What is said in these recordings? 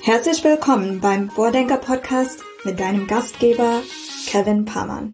Herzlich willkommen beim Vordenker-Podcast mit deinem Gastgeber Kevin Pamann.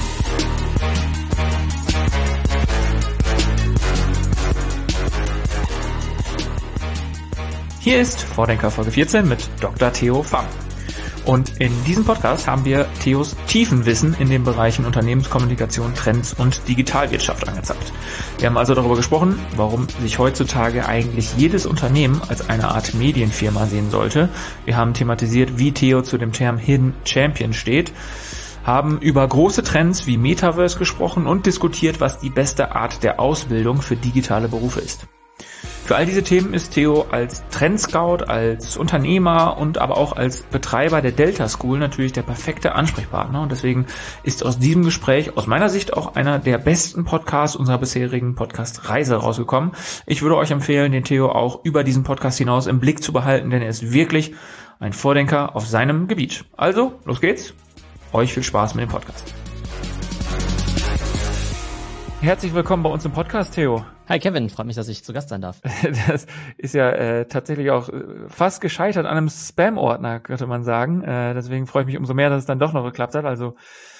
Hier ist Vordenker Folge 14 mit Dr. Theo Pham. Und in diesem Podcast haben wir Theos Tiefenwissen in den Bereichen Unternehmenskommunikation, Trends und Digitalwirtschaft angezapft. Wir haben also darüber gesprochen, warum sich heutzutage eigentlich jedes Unternehmen als eine Art Medienfirma sehen sollte. Wir haben thematisiert, wie Theo zu dem Term Hidden Champion steht, haben über große Trends wie Metaverse gesprochen und diskutiert, was die beste Art der Ausbildung für digitale Berufe ist. Für all diese Themen ist Theo als Trendscout, als Unternehmer und aber auch als Betreiber der Delta School natürlich der perfekte Ansprechpartner. Und deswegen ist aus diesem Gespräch aus meiner Sicht auch einer der besten Podcasts unserer bisherigen Podcast-Reise rausgekommen. Ich würde euch empfehlen, den Theo auch über diesen Podcast hinaus im Blick zu behalten, denn er ist wirklich ein Vordenker auf seinem Gebiet. Also, los geht's. Euch viel Spaß mit dem Podcast. Herzlich willkommen bei uns im Podcast, Theo. Hi Kevin, freut mich, dass ich zu Gast sein darf. Das ist ja tatsächlich auch fast gescheitert an einem Spam-Ordner, könnte man sagen. Deswegen freue ich mich umso mehr, dass es dann doch noch geklappt hat. Also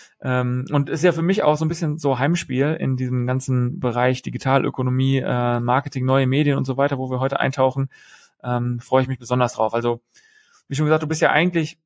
und ist ja für mich auch so ein bisschen so Heimspiel in diesem ganzen Bereich Digitalökonomie, Marketing, neue Medien und so weiter, wo wir heute eintauchen. Freue ich mich besonders drauf. Also wie schon gesagt, du bist ja eigentlich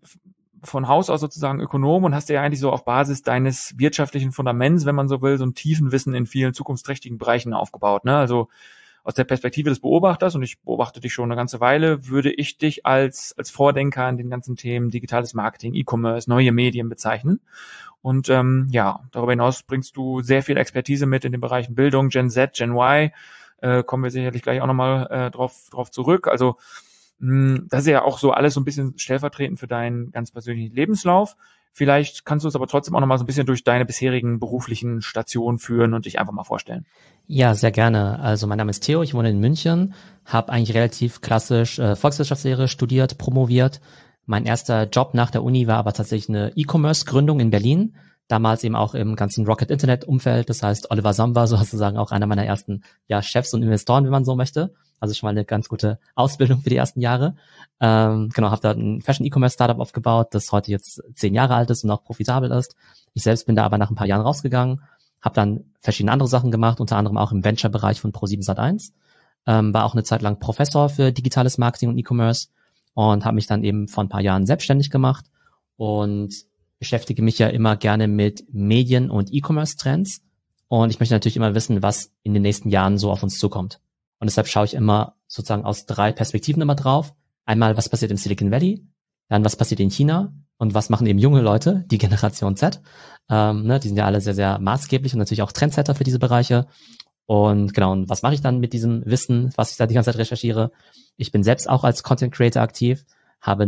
von Haus aus sozusagen Ökonom und hast ja eigentlich so auf Basis deines wirtschaftlichen Fundaments, wenn man so will, so ein tiefen Wissen in vielen zukunftsträchtigen Bereichen aufgebaut, ne? Also aus der Perspektive des Beobachters, und ich beobachte dich schon eine ganze Weile, würde ich dich als Vordenker in den ganzen Themen digitales Marketing, E-Commerce, neue Medien bezeichnen. Und darüber hinaus bringst du sehr viel Expertise mit in den Bereichen Bildung, Gen Z, Gen Y, kommen wir sicherlich gleich auch nochmal drauf zurück. Also das ist ja auch so alles so ein bisschen stellvertretend für deinen ganz persönlichen Lebenslauf. Vielleicht kannst du es aber trotzdem auch noch mal so ein bisschen durch deine bisherigen beruflichen Stationen führen und dich einfach mal vorstellen. Ja, sehr gerne. Also mein Name ist Theo, ich wohne in München, habe eigentlich relativ klassisch Volkswirtschaftslehre studiert, promoviert. Mein erster Job nach der Uni war aber tatsächlich eine E-Commerce-Gründung in Berlin. Damals eben auch im ganzen Rocket-Internet-Umfeld. Das heißt, Oliver Sam war sozusagen auch einer meiner ersten Chefs und Investoren, wenn man so möchte. Also schon mal eine ganz gute Ausbildung für die ersten Jahre. Habe da ein Fashion-E-Commerce-Startup aufgebaut, das heute jetzt 10 Jahre alt ist und auch profitabel ist. Ich selbst bin da aber nach ein paar Jahren rausgegangen, habe dann verschiedene andere Sachen gemacht, unter anderem auch im Venture-Bereich von Pro7 Sat.1. War auch eine Zeit lang Professor für digitales Marketing und E-Commerce und habe mich dann eben vor ein paar Jahren selbstständig gemacht und beschäftige mich ja immer gerne mit Medien- und E-Commerce-Trends. Und ich möchte natürlich immer wissen, was in den nächsten Jahren so auf uns zukommt. Und deshalb schaue ich immer sozusagen aus 3 Perspektiven immer drauf. Einmal, was passiert im Silicon Valley, dann was passiert in China und was machen eben junge Leute, die Generation Z. Die sind ja alle sehr, sehr maßgeblich und natürlich auch Trendsetter für diese Bereiche. Und genau, und was mache ich dann mit diesem Wissen, was ich da die ganze Zeit recherchiere? Ich bin selbst auch als Content Creator aktiv, habe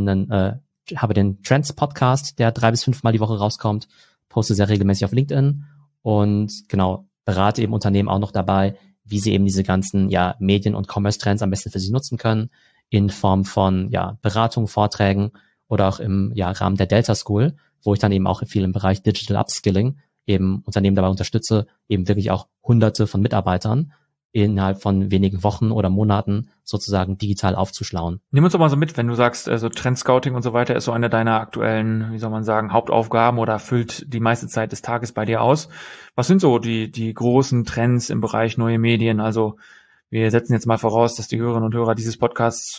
den Trends Podcast, der 3 bis 5 Mal die Woche rauskommt, poste sehr regelmäßig auf LinkedIn und genau, berate eben Unternehmen auch noch dabei, wie sie eben diese ganzen Medien- und Commerce-Trends am besten für sich nutzen können, in Form von Beratung, Vorträgen oder auch im Rahmen der Delta School, wo ich dann eben auch viel im Bereich Digital Upskilling eben Unternehmen dabei unterstütze, eben wirklich auch Hunderte von Mitarbeitern innerhalb von wenigen Wochen oder Monaten sozusagen digital aufzuschlauen. Nimm uns doch mal so mit, wenn du sagst, also Trendscouting und so weiter ist so eine deiner aktuellen, wie soll man sagen, Hauptaufgaben oder füllt die meiste Zeit des Tages bei dir aus. Was sind so die großen Trends im Bereich neue Medien? Also wir setzen jetzt mal voraus, dass die Hörerinnen und Hörer dieses Podcasts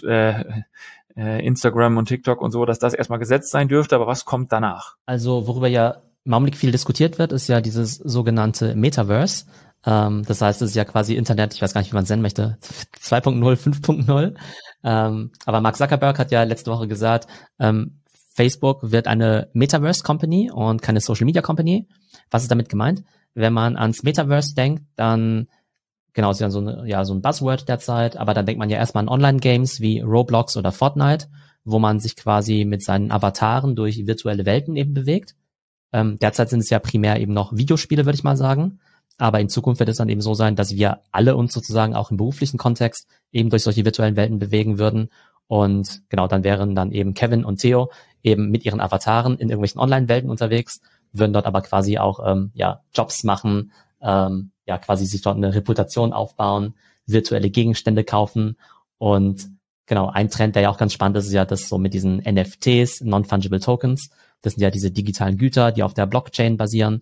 Instagram und TikTok und so, dass das erstmal gesetzt sein dürfte, aber was kommt danach? Also worüber ja im Augenblick viel diskutiert wird, ist ja dieses sogenannte Metaverse. Das heißt, es ist ja quasi Internet, ich weiß gar nicht, wie man es nennen möchte, 2.0, 5.0. Aber Mark Zuckerberg hat ja letzte Woche gesagt, Facebook wird eine Metaverse-Company und keine Social-Media-Company. Was ist damit gemeint? Wenn man ans Metaverse denkt, dann, genau, ist ja so ein Buzzword derzeit, aber dann denkt man ja erstmal an Online-Games wie Roblox oder Fortnite, wo man sich quasi mit seinen Avataren durch virtuelle Welten eben bewegt. Derzeit sind es ja primär eben noch Videospiele, würde ich mal sagen. Aber in Zukunft wird es dann eben so sein, dass wir alle uns sozusagen auch im beruflichen Kontext eben durch solche virtuellen Welten bewegen würden. Und genau, dann wären dann eben Kevin und Theo eben mit ihren Avataren in irgendwelchen Online-Welten unterwegs, würden dort aber quasi auch Jobs machen, quasi sich dort eine Reputation aufbauen, virtuelle Gegenstände kaufen und Genau, ein Trend, der ja auch ganz spannend ist ja das so mit diesen NFTs, Non-Fungible Tokens. Das sind ja diese digitalen Güter, die auf der Blockchain basieren.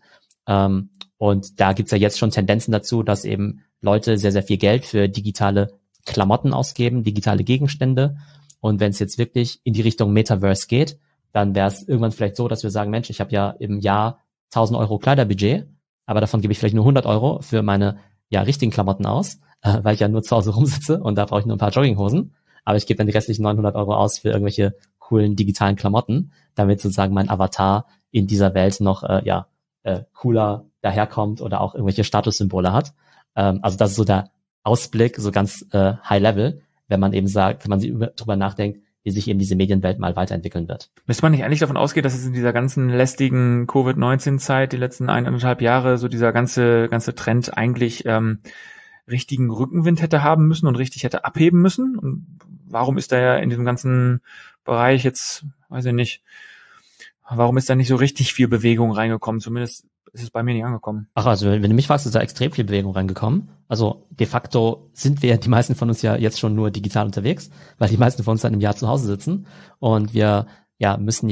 Und da gibt's ja jetzt schon Tendenzen dazu, dass eben Leute sehr, sehr viel Geld für digitale Klamotten ausgeben, digitale Gegenstände. Und wenn es jetzt wirklich in die Richtung Metaverse geht, dann wäre es irgendwann vielleicht so, dass wir sagen, Mensch, ich habe ja im Jahr 1.000 Euro Kleiderbudget, aber davon gebe ich vielleicht nur 100 Euro für meine richtigen Klamotten aus, weil ich ja nur zu Hause rumsitze und da brauche ich nur ein paar Jogginghosen. Aber ich gebe dann die restlichen 900 Euro aus für irgendwelche coolen digitalen Klamotten, damit sozusagen mein Avatar in dieser Welt noch cooler daherkommt oder auch irgendwelche Statussymbole hat. Also das ist so der Ausblick, so ganz high level, wenn man eben sagt, wenn man drüber nachdenkt, wie sich eben diese Medienwelt mal weiterentwickeln wird. Müsste man nicht eigentlich davon ausgehen, dass es in dieser ganzen lästigen Covid-19-Zeit, die letzten 1,5 Jahre, so dieser ganze Trend eigentlich richtigen Rückenwind hätte haben müssen und richtig hätte abheben müssen? Und warum ist da ja in diesem ganzen Bereich jetzt, weiß ich nicht, warum ist da nicht so richtig viel Bewegung reingekommen? Zumindest ist es bei mir nicht angekommen. Ach, also wenn du mich fragst, ist da extrem viel Bewegung reingekommen. Also de facto sind wir, die meisten von uns ja jetzt schon nur digital unterwegs, weil die meisten von uns dann im Jahr zu Hause sitzen. Und wir müssen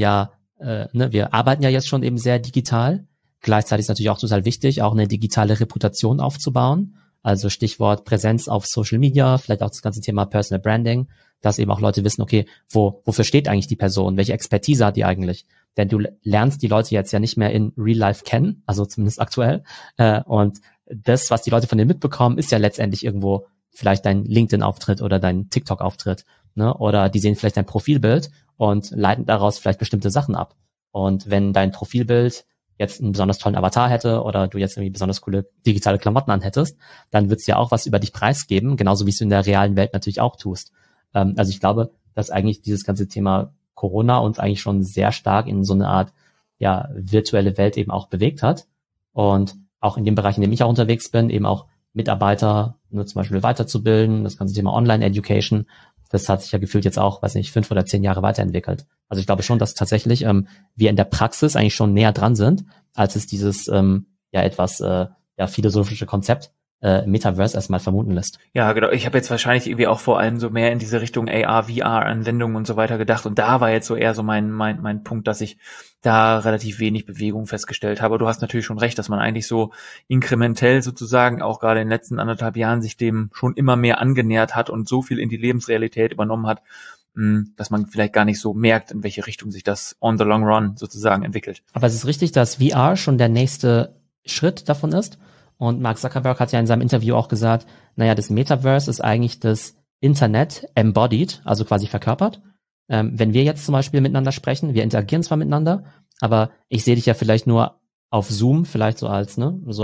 wir arbeiten ja jetzt schon eben sehr digital. Gleichzeitig ist natürlich auch total wichtig, auch eine digitale Reputation aufzubauen. Also Stichwort Präsenz auf Social Media, vielleicht auch das ganze Thema Personal Branding, dass eben auch Leute wissen, okay, wofür steht eigentlich die Person? Welche Expertise hat die eigentlich? Denn du lernst die Leute jetzt ja nicht mehr in Real Life kennen, also zumindest aktuell. Und das, was die Leute von dir mitbekommen, ist ja letztendlich irgendwo vielleicht dein LinkedIn-Auftritt oder dein TikTok-Auftritt, ne? Oder die sehen vielleicht dein Profilbild und leiten daraus vielleicht bestimmte Sachen ab. Und wenn dein Profilbild jetzt einen besonders tollen Avatar hätte oder du jetzt irgendwie besonders coole digitale Klamotten anhättest, dann wird es ja auch was über dich preisgeben, genauso wie es du in der realen Welt natürlich auch tust. Also ich glaube, dass eigentlich dieses ganze Thema Corona uns eigentlich schon sehr stark in so eine Art virtuelle Welt eben auch bewegt hat. Und auch in dem Bereich, in dem ich auch unterwegs bin, eben auch Mitarbeiter zum Beispiel weiterzubilden, das ganze Thema Online-Education, das hat sich ja gefühlt jetzt auch, 5 oder 10 Jahre weiterentwickelt. Also ich glaube schon, dass tatsächlich wir in der Praxis eigentlich schon näher dran sind, als es dieses etwas philosophische Konzept Metaverse erstmal vermuten lässt. Ja, genau. Ich habe jetzt wahrscheinlich irgendwie auch vor allem so mehr in diese Richtung AR, VR-Anwendungen und so weiter gedacht. Und da war jetzt so eher so mein Punkt, dass ich da relativ wenig Bewegung festgestellt habe. Aber du hast natürlich schon recht, dass man eigentlich so inkrementell sozusagen auch gerade in den letzten 1,5 Jahren sich dem schon immer mehr angenähert hat und so viel in die Lebensrealität übernommen hat, dass man vielleicht gar nicht so merkt, in welche Richtung sich das on the long run sozusagen entwickelt. Aber es ist richtig, dass VR schon der nächste Schritt davon ist. Und Mark Zuckerberg hat ja in seinem Interview auch gesagt, das Metaverse ist eigentlich das Internet embodied, also quasi verkörpert. Wenn wir jetzt zum Beispiel miteinander sprechen, wir interagieren zwar miteinander, aber ich sehe dich ja vielleicht nur auf Zoom, vielleicht so als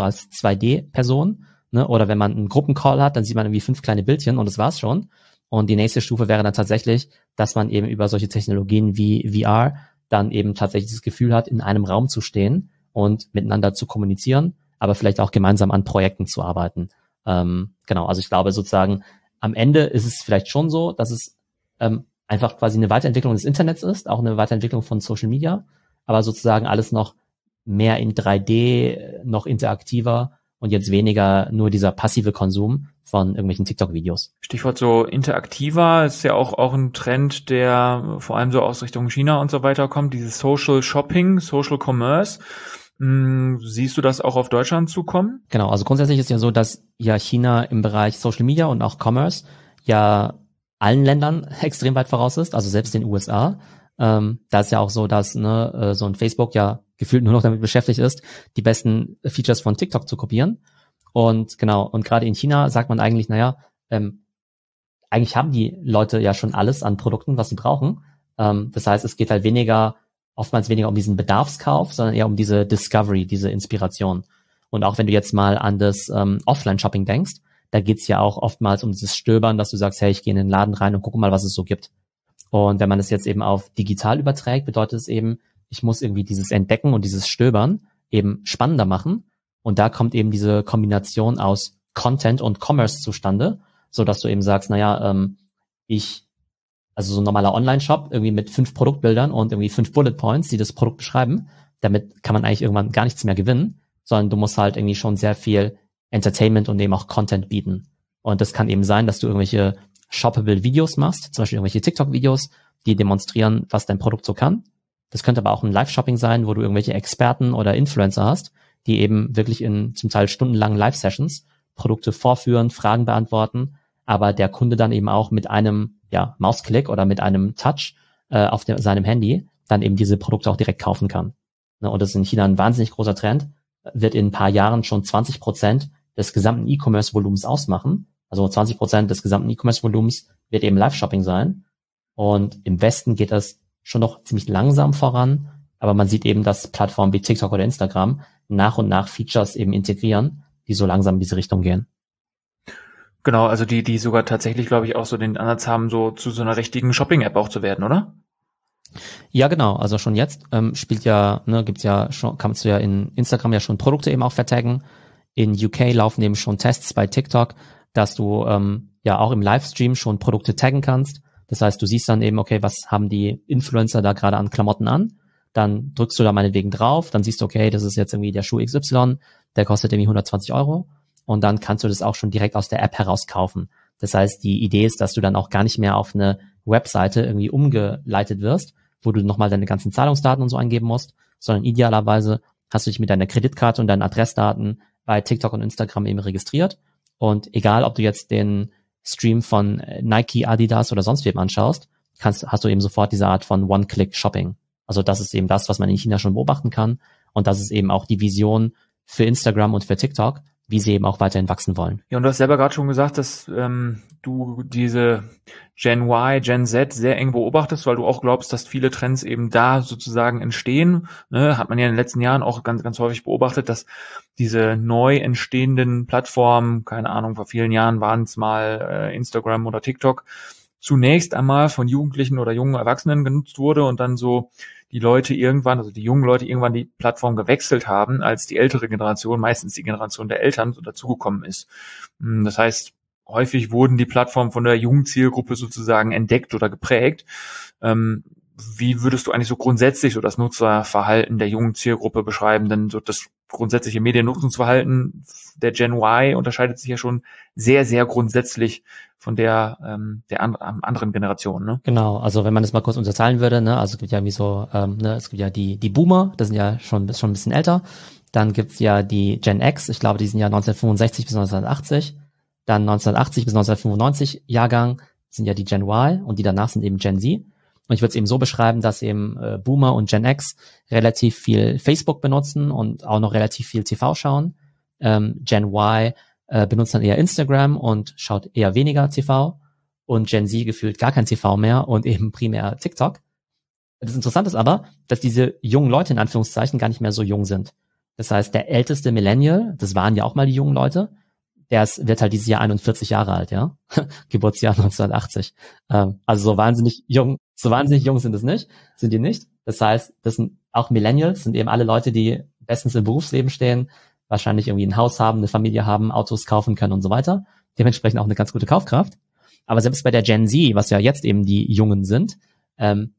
2D-Person, ne? Oder wenn man einen Gruppencall hat, dann sieht man irgendwie 5 kleine Bildchen und das war's schon. Und die nächste Stufe wäre dann tatsächlich, dass man eben über solche Technologien wie VR dann eben tatsächlich das Gefühl hat, in einem Raum zu stehen und miteinander zu kommunizieren, aber vielleicht auch gemeinsam an Projekten zu arbeiten. Also ich glaube sozusagen, am Ende ist es vielleicht schon so, dass es einfach quasi eine Weiterentwicklung des Internets ist, auch eine Weiterentwicklung von Social Media, aber sozusagen alles noch mehr in 3D, noch interaktiver und jetzt weniger nur dieser passive Konsum von irgendwelchen TikTok-Videos. Stichwort so interaktiver ist ja auch ein Trend, der vor allem so aus Richtung China und so weiter kommt, dieses Social Shopping, Social Commerce. Siehst du das auch auf Deutschland zukommen? Genau, also grundsätzlich ist ja so, dass ja China im Bereich Social Media und auch Commerce ja allen Ländern extrem weit voraus ist, also selbst den USA. Da ist ja auch so, dass so ein Facebook ja gefühlt nur noch damit beschäftigt ist, die besten Features von TikTok zu kopieren. Und gerade in China sagt man eigentlich, eigentlich haben die Leute ja schon alles an Produkten, was sie brauchen. Das heißt, es geht halt oftmals weniger um diesen Bedarfskauf, sondern eher um diese Discovery, diese Inspiration. Und auch wenn du jetzt mal an das Offline-Shopping denkst, da geht's ja auch oftmals um dieses Stöbern, dass du sagst, hey, ich gehe in den Laden rein und gucke mal, was es so gibt. Und wenn man das jetzt eben auf digital überträgt, bedeutet es eben, ich muss irgendwie dieses Entdecken und dieses Stöbern eben spannender machen. Und da kommt eben diese Kombination aus Content und Commerce zustande, so dass du eben sagst, so ein normaler Online-Shop irgendwie mit 5 Produktbildern und irgendwie 5 Bullet Points, die das Produkt beschreiben, damit kann man eigentlich irgendwann gar nichts mehr gewinnen, sondern du musst halt irgendwie schon sehr viel Entertainment und eben auch Content bieten. Und das kann eben sein, dass du irgendwelche shoppable Videos machst, zum Beispiel irgendwelche TikTok-Videos, die demonstrieren, was dein Produkt so kann. Das könnte aber auch ein Live-Shopping sein, wo du irgendwelche Experten oder Influencer hast, die eben wirklich in zum Teil stundenlangen Live-Sessions Produkte vorführen, Fragen beantworten, aber der Kunde dann eben auch mit einem Mausklick oder mit einem Touch auf seinem Handy dann eben diese Produkte auch direkt kaufen kann. Ne, und das ist in China ein wahnsinnig großer Trend, wird in ein paar Jahren schon 20% des gesamten E-Commerce-Volumens ausmachen. Also 20% des gesamten E-Commerce-Volumens wird eben Live-Shopping sein. Und im Westen geht das schon noch ziemlich langsam voran, aber man sieht eben, dass Plattformen wie TikTok oder Instagram nach und nach Features eben integrieren, die so langsam in diese Richtung gehen. Genau, also die sogar tatsächlich, glaube ich, auch so den Ansatz haben, so zu so einer richtigen Shopping-App auch zu werden, oder? Ja, genau. Also schon jetzt gibt's ja schon, kannst du ja in Instagram ja schon Produkte eben auch vertaggen. In UK laufen eben schon Tests bei TikTok, dass du auch im Livestream schon Produkte taggen kannst. Das heißt, du siehst dann eben, okay, was haben die Influencer da gerade an Klamotten an? Dann drückst du da meinetwegen drauf, dann siehst du, okay, das ist jetzt irgendwie der Schuh XY, der kostet irgendwie 120 € und dann kannst du das auch schon direkt aus der App heraus kaufen. Das heißt, die Idee ist, dass du dann auch gar nicht mehr auf eine Webseite irgendwie umgeleitet wirst, wo du nochmal deine ganzen Zahlungsdaten und so eingeben musst, sondern idealerweise hast du dich mit deiner Kreditkarte und deinen Adressdaten bei TikTok und Instagram eben registriert und egal, ob du jetzt den Stream von Nike, Adidas oder sonst wem anschaust, hast du eben sofort diese Art von One-Click-Shopping. Also das ist eben das, was man in China schon beobachten kann und das ist eben auch die Vision für Instagram und für TikTok, wie sie eben auch weiterhin wachsen wollen. Ja, und du hast selber gerade schon gesagt, dass du diese Gen Y, Gen Z sehr eng beobachtest, weil du auch glaubst, dass viele Trends eben da sozusagen entstehen. Ne? Hat man ja in den letzten Jahren auch ganz, ganz häufig beobachtet, dass diese neu entstehenden Plattformen, keine Ahnung, vor vielen Jahren waren es mal Instagram oder TikTok, zunächst einmal von Jugendlichen oder jungen Erwachsenen genutzt wurde und dann so die jungen Leute irgendwann die Plattform gewechselt haben, als die ältere Generation, meistens die Generation der Eltern, so dazugekommen ist. Das heißt, häufig wurden die Plattformen von der jungen Zielgruppe sozusagen entdeckt oder geprägt. Wie würdest du eigentlich so grundsätzlich so das Nutzerverhalten der jungen Zielgruppe beschreiben? Denn so das grundsätzliche Mediennutzungsverhalten der Gen Y unterscheidet sich ja schon sehr, sehr grundsätzlich von der anderen Generation, ne? Genau, also wenn man das mal kurz unterteilen würde, ne, also es gibt ja wie so, es gibt ja die Boomer, das sind ja schon ein bisschen älter. Dann gibt's ja die Gen X, ich glaube, die sind ja 1965 bis 1980. Dann 1980 bis 1995 Jahrgang sind ja die Gen Y und die danach sind eben Gen Z. Und ich würde es eben so beschreiben, dass eben Boomer und Gen X relativ viel Facebook benutzen und auch noch relativ viel TV schauen. Gen Y benutzt dann eher Instagram und schaut eher weniger TV. Und Gen Z gefühlt gar kein TV mehr und eben primär TikTok. Das Interessante ist aber, dass diese jungen Leute in Anführungszeichen gar nicht mehr so jung sind. Das heißt, der älteste Millennial, das waren ja auch mal die jungen Leute, wird halt dieses Jahr 41 Jahre alt, ja. Geburtsjahr 1980. Also so wahnsinnig jung sind die nicht. Das heißt, das sind auch Millennials, sind eben alle Leute, die bestens im Berufsleben stehen, wahrscheinlich irgendwie ein Haus haben, eine Familie haben, Autos kaufen können und so weiter. Dementsprechend auch eine ganz gute Kaufkraft. Aber selbst bei der Gen Z, was ja jetzt eben die Jungen sind, Gen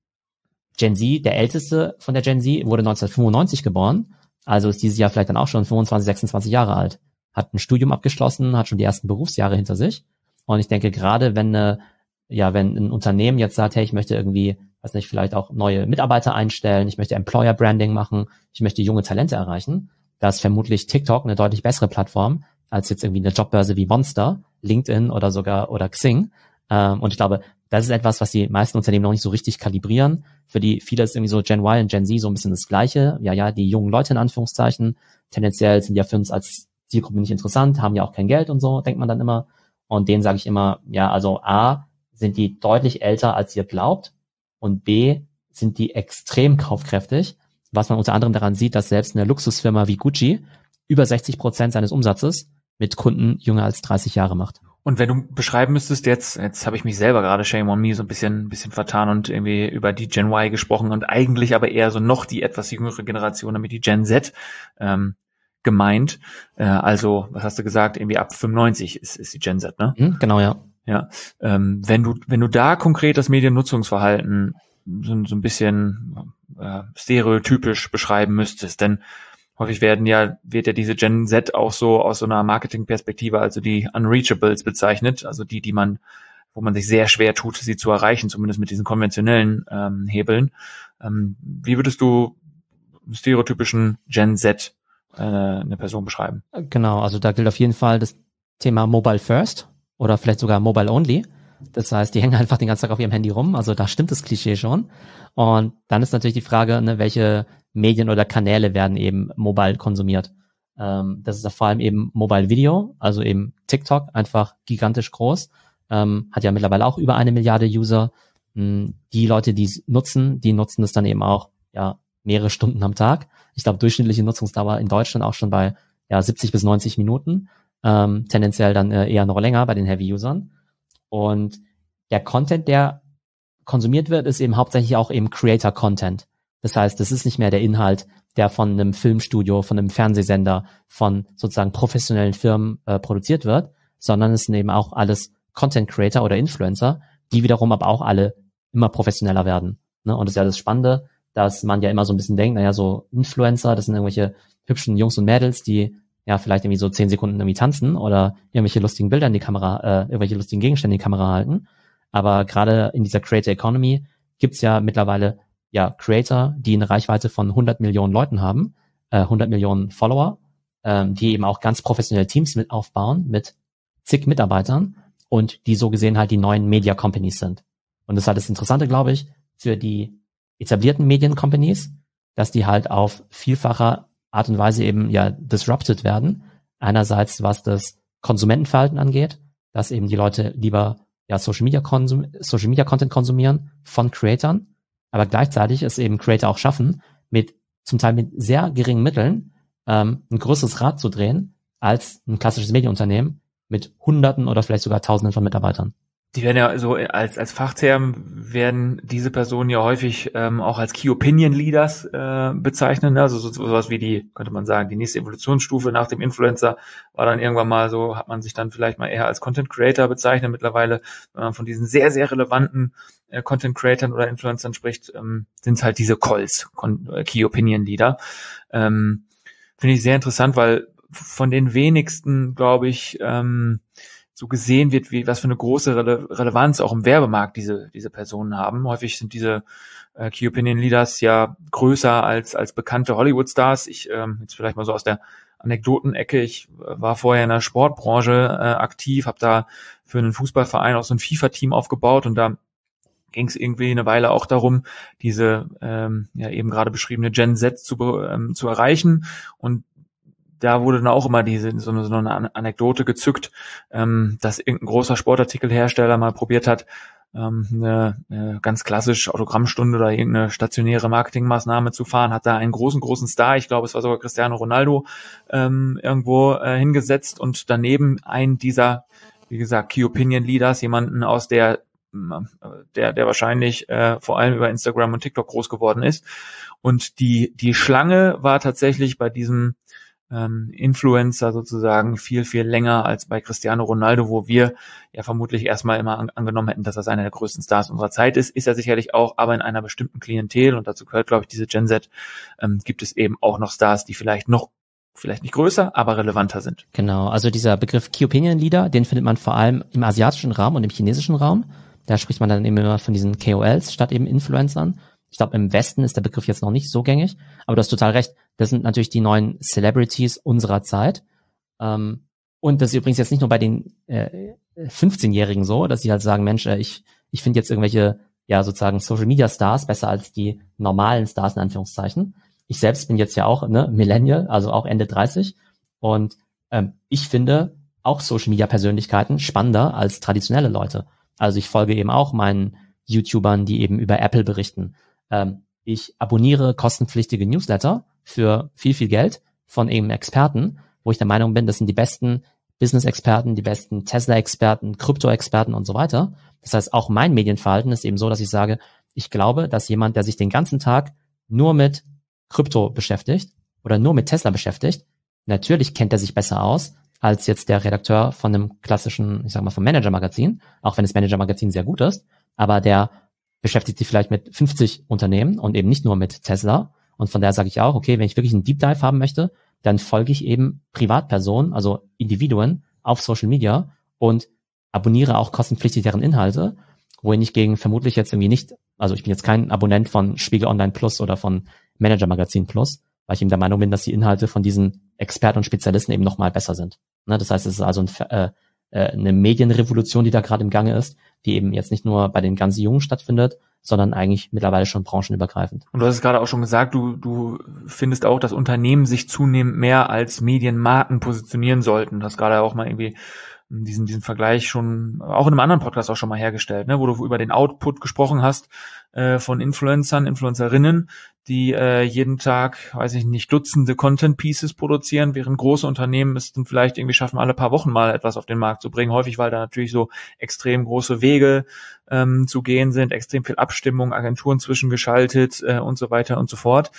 Z, der älteste von der Gen Z, wurde 1995 geboren, also ist dieses Jahr vielleicht dann auch schon 25, 26 Jahre alt. Hat ein Studium abgeschlossen, hat schon die ersten Berufsjahre hinter sich. Und ich denke, gerade wenn ein Unternehmen jetzt sagt, hey, ich möchte irgendwie, weiß nicht, vielleicht auch neue Mitarbeiter einstellen, ich möchte Employer Branding machen, ich möchte junge Talente erreichen, da ist vermutlich TikTok eine deutlich bessere Plattform als jetzt irgendwie eine Jobbörse wie Monster, LinkedIn oder Xing. Und ich glaube, das ist etwas, was die meisten Unternehmen noch nicht so richtig kalibrieren. Für viele ist irgendwie so Gen Y und Gen Z so ein bisschen das Gleiche. Ja, die jungen Leute in Anführungszeichen, tendenziell sind ja für uns als Zielgruppe nicht interessant, haben ja auch kein Geld und so, denkt man dann immer. Und denen sage ich immer, ja, also A, sind die deutlich älter, als ihr glaubt, und B, sind die extrem kaufkräftig, was man unter anderem daran sieht, dass selbst eine Luxusfirma wie Gucci über 60% seines Umsatzes mit Kunden jünger als 30 Jahre macht. Und wenn du beschreiben müsstest, jetzt habe ich mich selber gerade, shame on me, so ein bisschen vertan und irgendwie über die Gen Y gesprochen und eigentlich aber eher so noch die etwas jüngere Generation, damit die Gen Z gemeint. Also, was hast du gesagt? Irgendwie ab 95 ist die Gen Z, ne? Genau, ja. Ja. Wenn du da konkret das Mediennutzungsverhalten so ein bisschen stereotypisch beschreiben müsstest, denn häufig wird ja diese Gen Z auch so aus so einer Marketingperspektive, also die Unreachables bezeichnet, also die man wo man sich sehr schwer tut, sie zu erreichen, zumindest mit diesen konventionellen Hebeln. Wie würdest du stereotypischen Gen Z eine Person beschreiben? Genau, also da gilt auf jeden Fall das Thema Mobile First oder vielleicht sogar Mobile Only. Das heißt, die hängen einfach den ganzen Tag auf ihrem Handy rum, also da stimmt das Klischee schon. Und dann ist natürlich die Frage, ne, welche Medien oder Kanäle werden eben mobile konsumiert. Das ist ja vor allem eben Mobile Video, also eben TikTok, einfach gigantisch groß. Hat ja mittlerweile auch über 1 Milliarde User. Die Leute, die nutzen das dann eben auch ja mehrere Stunden am Tag. Ich glaube, durchschnittliche Nutzungsdauer in Deutschland auch schon bei 70 bis 90 Minuten. Tendenziell dann eher noch länger bei den Heavy-Usern. Und der Content, der konsumiert wird, ist eben hauptsächlich auch eben Creator-Content. Das heißt, das ist nicht mehr der Inhalt, der von einem Filmstudio, von einem Fernsehsender, von sozusagen professionellen Firmen produziert wird, sondern es sind eben auch alles Content-Creator oder Influencer, die wiederum aber auch alle immer professioneller werden. Ne? Und das ist ja das Spannende, dass man ja immer so ein bisschen denkt, naja, so Influencer, das sind irgendwelche hübschen Jungs und Mädels, die ja vielleicht irgendwie so 10 Sekunden irgendwie tanzen oder irgendwelche lustigen Bilder in die Kamera, irgendwelche lustigen Gegenstände in die Kamera halten. Aber gerade in dieser Creator Economy gibt's ja mittlerweile Creator, die eine Reichweite von 100 Millionen Leuten haben, 100 Millionen Follower, die eben auch ganz professionelle Teams mit aufbauen, mit zig Mitarbeitern und die so gesehen halt die neuen Media Companies sind. Und das ist halt das Interessante, glaube ich, für die etablierten Medien Companies, dass die halt auf vielfacher Art und Weise eben disrupted werden. Einerseits, was das Konsumentenverhalten angeht, dass eben die Leute lieber Social Media Content konsumieren von Creatern, aber gleichzeitig es eben Creator auch schaffen, zum Teil mit sehr geringen Mitteln ein größeres Rad zu drehen als ein klassisches Medienunternehmen mit Hunderten oder vielleicht sogar Tausenden von Mitarbeitern. Die werden ja so als Fachterm werden diese Personen ja häufig auch als Key Opinion Leaders bezeichnet. Also sowas wie könnte man sagen, die nächste Evolutionsstufe nach dem Influencer war dann irgendwann mal so, hat man sich dann vielleicht mal eher als Content Creator bezeichnet. Mittlerweile, wenn man von diesen sehr, sehr relevanten Content Creatern oder Influencern spricht, sind es halt diese COLs, Key Opinion Leader. Finde ich sehr interessant, weil von den wenigsten, glaube ich, so gesehen wird, was für eine große Relevanz auch im Werbemarkt diese Personen haben. Häufig sind diese Key Opinion Leaders ja größer als bekannte Hollywood-Stars. Ich jetzt vielleicht mal so aus der Anekdotenecke, ich war vorher in der Sportbranche aktiv, habe da für einen Fußballverein auch so ein FIFA-Team aufgebaut und da ging es irgendwie eine Weile auch darum, diese eben gerade beschriebene Gen Z zu erreichen, und da wurde dann auch immer so eine Anekdote gezückt, dass irgendein großer Sportartikelhersteller mal probiert hat, eine ganz klassisch Autogrammstunde oder irgendeine stationäre Marketingmaßnahme zu fahren, hat da einen großen Star, ich glaube, es war sogar Cristiano Ronaldo, irgendwo hingesetzt und daneben einen dieser, wie gesagt, Key Opinion Leaders, jemanden aus der wahrscheinlich vor allem über Instagram und TikTok groß geworden ist. Und die Schlange war tatsächlich bei diesem Influencer sozusagen viel, viel länger als bei Cristiano Ronaldo, wo wir ja vermutlich erstmal immer angenommen hätten, dass das einer der größten Stars unserer Zeit ist. Ist er sicherlich auch, aber in einer bestimmten Klientel, und dazu gehört, glaube ich, diese Gen Z, gibt es eben auch noch Stars, die vielleicht nicht größer, aber relevanter sind. Genau, also dieser Begriff Key Opinion Leader, den findet man vor allem im asiatischen Raum und im chinesischen Raum. Da spricht man dann eben immer von diesen KOLs statt eben Influencern. Ich glaube, im Westen ist der Begriff jetzt noch nicht so gängig, aber du hast total recht. Das sind natürlich die neuen Celebrities unserer Zeit. Und das ist übrigens jetzt nicht nur bei den 15-Jährigen so, dass sie halt sagen, Mensch, ich finde jetzt irgendwelche, sozusagen Social-Media-Stars besser als die normalen Stars, in Anführungszeichen. Ich selbst bin jetzt ja auch Millennial, also auch Ende 30. Und ich finde auch Social-Media-Persönlichkeiten spannender als traditionelle Leute. Also ich folge eben auch meinen YouTubern, die eben über Apple berichten. Ich abonniere kostenpflichtige Newsletter für viel, viel Geld von eben Experten, wo ich der Meinung bin, das sind die besten Business-Experten, die besten Tesla-Experten, Krypto-Experten und so weiter. Das heißt, auch mein Medienverhalten ist eben so, dass ich sage, ich glaube, dass jemand, der sich den ganzen Tag nur mit Krypto beschäftigt oder nur mit Tesla beschäftigt, natürlich kennt er sich besser aus als jetzt der Redakteur von einem klassischen, ich sag mal, vom Manager-Magazin, auch wenn das Manager-Magazin sehr gut ist, aber der beschäftigt sich vielleicht mit 50 Unternehmen und eben nicht nur mit Tesla. Und von daher sage ich auch, okay, wenn ich wirklich einen Deep Dive haben möchte, dann folge ich eben Privatpersonen, also Individuen auf Social Media, und abonniere auch kostenpflichtig deren Inhalte, wohin ich gegen vermutlich jetzt irgendwie nicht, also ich bin jetzt kein Abonnent von Spiegel Online Plus oder von Manager Magazin Plus, weil ich eben der Meinung bin, dass die Inhalte von diesen Experten und Spezialisten eben nochmal besser sind. Ne, das heißt, es ist also eine Medienrevolution, die da gerade im Gange ist, die eben jetzt nicht nur bei den ganz Jungen stattfindet, sondern eigentlich mittlerweile schon branchenübergreifend. Und du hast es gerade auch schon gesagt, du findest auch, dass Unternehmen sich zunehmend mehr als Medienmarken positionieren sollten. Du hast gerade auch mal irgendwie diesen Vergleich schon auch in einem anderen Podcast auch schon mal hergestellt, ne, wo du über den Output gesprochen hast von Influencern, Influencerinnen, die jeden Tag, weiß ich nicht, Dutzende Content Pieces produzieren, während große Unternehmen es dann vielleicht irgendwie schaffen, alle paar Wochen mal etwas auf den Markt zu bringen. Häufig, weil da natürlich so extrem große Wege zu gehen sind, extrem viel Abstimmung, Agenturen zwischengeschaltet und so weiter und so fort.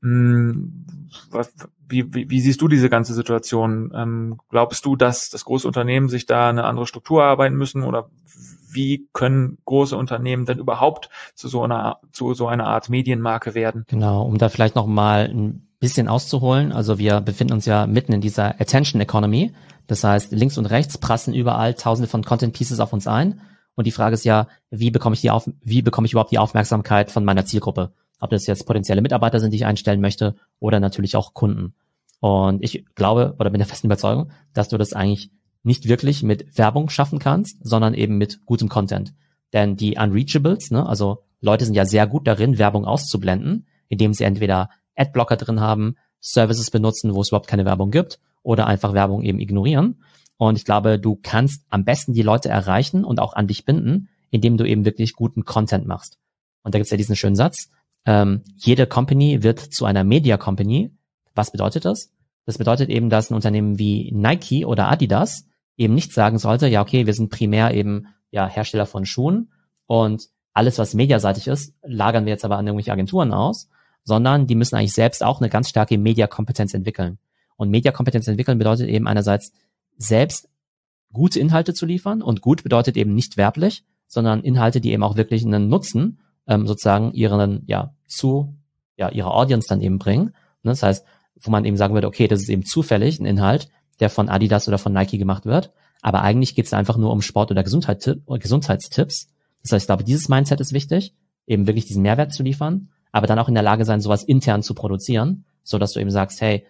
Wie siehst du diese ganze Situation? Glaubst du, dass das große Unternehmen sich da eine andere Struktur erarbeiten müssen, oder wie können große Unternehmen denn überhaupt zu so einer Art Medienmarke werden? Genau, um da vielleicht noch mal ein bisschen auszuholen. Also wir befinden uns ja mitten in dieser Attention Economy. Das heißt, links und rechts prassen überall Tausende von Content Pieces auf uns ein. Und die Frage ist ja, wie bekomme ich überhaupt die Aufmerksamkeit von meiner Zielgruppe? Ob das jetzt potenzielle Mitarbeiter sind, die ich einstellen möchte, oder natürlich auch Kunden. Und ich glaube oder bin der festen Überzeugung, dass du das eigentlich nicht wirklich mit Werbung schaffen kannst, sondern eben mit gutem Content. Denn die Unreachables, ne, also Leute sind ja sehr gut darin, Werbung auszublenden, indem sie entweder Adblocker drin haben, Services benutzen, wo es überhaupt keine Werbung gibt, oder einfach Werbung eben ignorieren. Und ich glaube, du kannst am besten die Leute erreichen und auch an dich binden, indem du eben wirklich guten Content machst. Und da gibt's ja diesen schönen Satz, jede Company wird zu einer Media Company. Was bedeutet das? Das bedeutet eben, dass ein Unternehmen wie Nike oder Adidas eben nicht sagen sollte, ja okay, wir sind primär eben ja Hersteller von Schuhen und alles, was mediaseitig ist, lagern wir jetzt aber an irgendwelche Agenturen aus, sondern die müssen eigentlich selbst auch eine ganz starke Mediakompetenz entwickeln. Und Mediakompetenz entwickeln bedeutet eben einerseits selbst gute Inhalte zu liefern, und gut bedeutet eben nicht werblich, sondern Inhalte, die eben auch wirklich einen Nutzen sozusagen ihrer Audience dann eben bringen. Das heißt, wo man eben sagen würde, okay, das ist eben zufällig ein Inhalt, der von Adidas oder von Nike gemacht wird, aber eigentlich geht es einfach nur um Sport- oder Gesundheitstipps. Das heißt, ich glaube, dieses Mindset ist wichtig, eben wirklich diesen Mehrwert zu liefern, aber dann auch in der Lage sein, sowas intern zu produzieren, so dass du eben sagst, hey,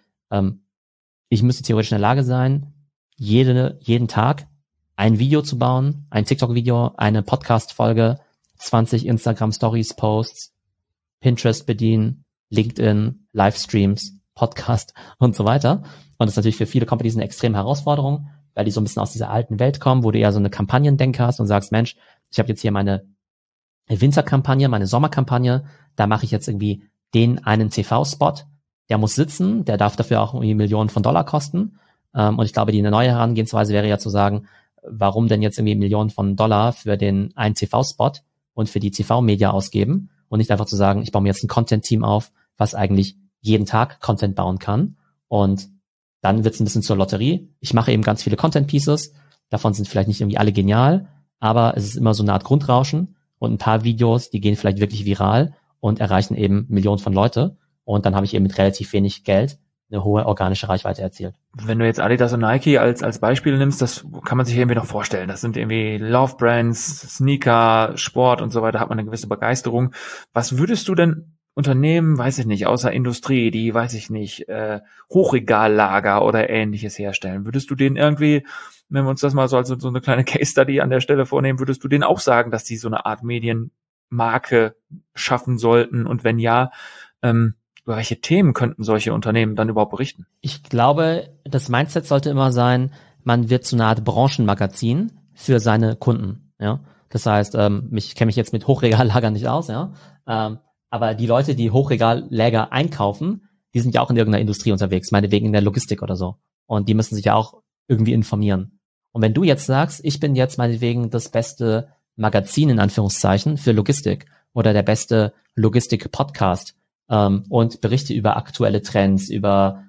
ich müsste theoretisch in der Lage sein, jeden Tag ein Video zu bauen, ein TikTok-Video, eine Podcast-Folge, 20 Instagram-Stories-Posts, Pinterest bedienen, LinkedIn, Livestreams, Podcast und so weiter. Und das ist natürlich für viele Companies eine extreme Herausforderung, weil die so ein bisschen aus dieser alten Welt kommen, wo du eher so eine Kampagnendenker hast und sagst, Mensch, ich habe jetzt hier meine Winterkampagne, meine Sommerkampagne, da mache ich jetzt irgendwie den einen TV-Spot, der muss sitzen, der darf dafür auch irgendwie Millionen von Dollar kosten. Und ich glaube, die neue Herangehensweise wäre ja zu sagen, warum denn jetzt irgendwie Millionen von Dollar für den einen TV-Spot und für die TV-Media ausgeben und nicht einfach zu sagen, ich baue mir jetzt ein Content-Team auf, was eigentlich jeden Tag Content bauen kann. Und dann wird es ein bisschen zur Lotterie. Ich mache eben ganz viele Content-Pieces, davon sind vielleicht nicht irgendwie alle genial, aber es ist immer so eine Art Grundrauschen und ein paar Videos, die gehen vielleicht wirklich viral und erreichen eben Millionen von Leute. Und dann habe ich eben mit relativ wenig Geld eine hohe organische Reichweite erzielt. Wenn du jetzt Adidas und Nike als Beispiel nimmst, das kann man sich irgendwie noch vorstellen. Das sind irgendwie Love-Brands, Sneaker, Sport und so weiter, hat man eine gewisse Begeisterung. Was würdest du denn Unternehmen, weiß ich nicht, außer Industrie, die, weiß ich nicht, Hochregallager oder Ähnliches herstellen, würdest du denen irgendwie, wenn wir uns das mal so als so eine kleine Case-Study an der Stelle vornehmen, würdest du denen auch sagen, dass die so eine Art Medienmarke schaffen sollten? Und wenn ja, über welche Themen könnten solche Unternehmen dann überhaupt berichten? Ich glaube, das Mindset sollte immer sein, man wird zu einer Art Branchenmagazin für seine Kunden. Ja, das heißt, ich kenne mich jetzt mit Hochregallagern nicht aus, ja, aber die Leute, die Hochregallager einkaufen, die sind ja auch in irgendeiner Industrie unterwegs, meinetwegen in der Logistik oder so. Und die müssen sich ja auch irgendwie informieren. Und wenn du jetzt sagst, ich bin jetzt meinetwegen das beste Magazin in Anführungszeichen für Logistik oder der beste Logistik-Podcast, und berichte über aktuelle Trends, über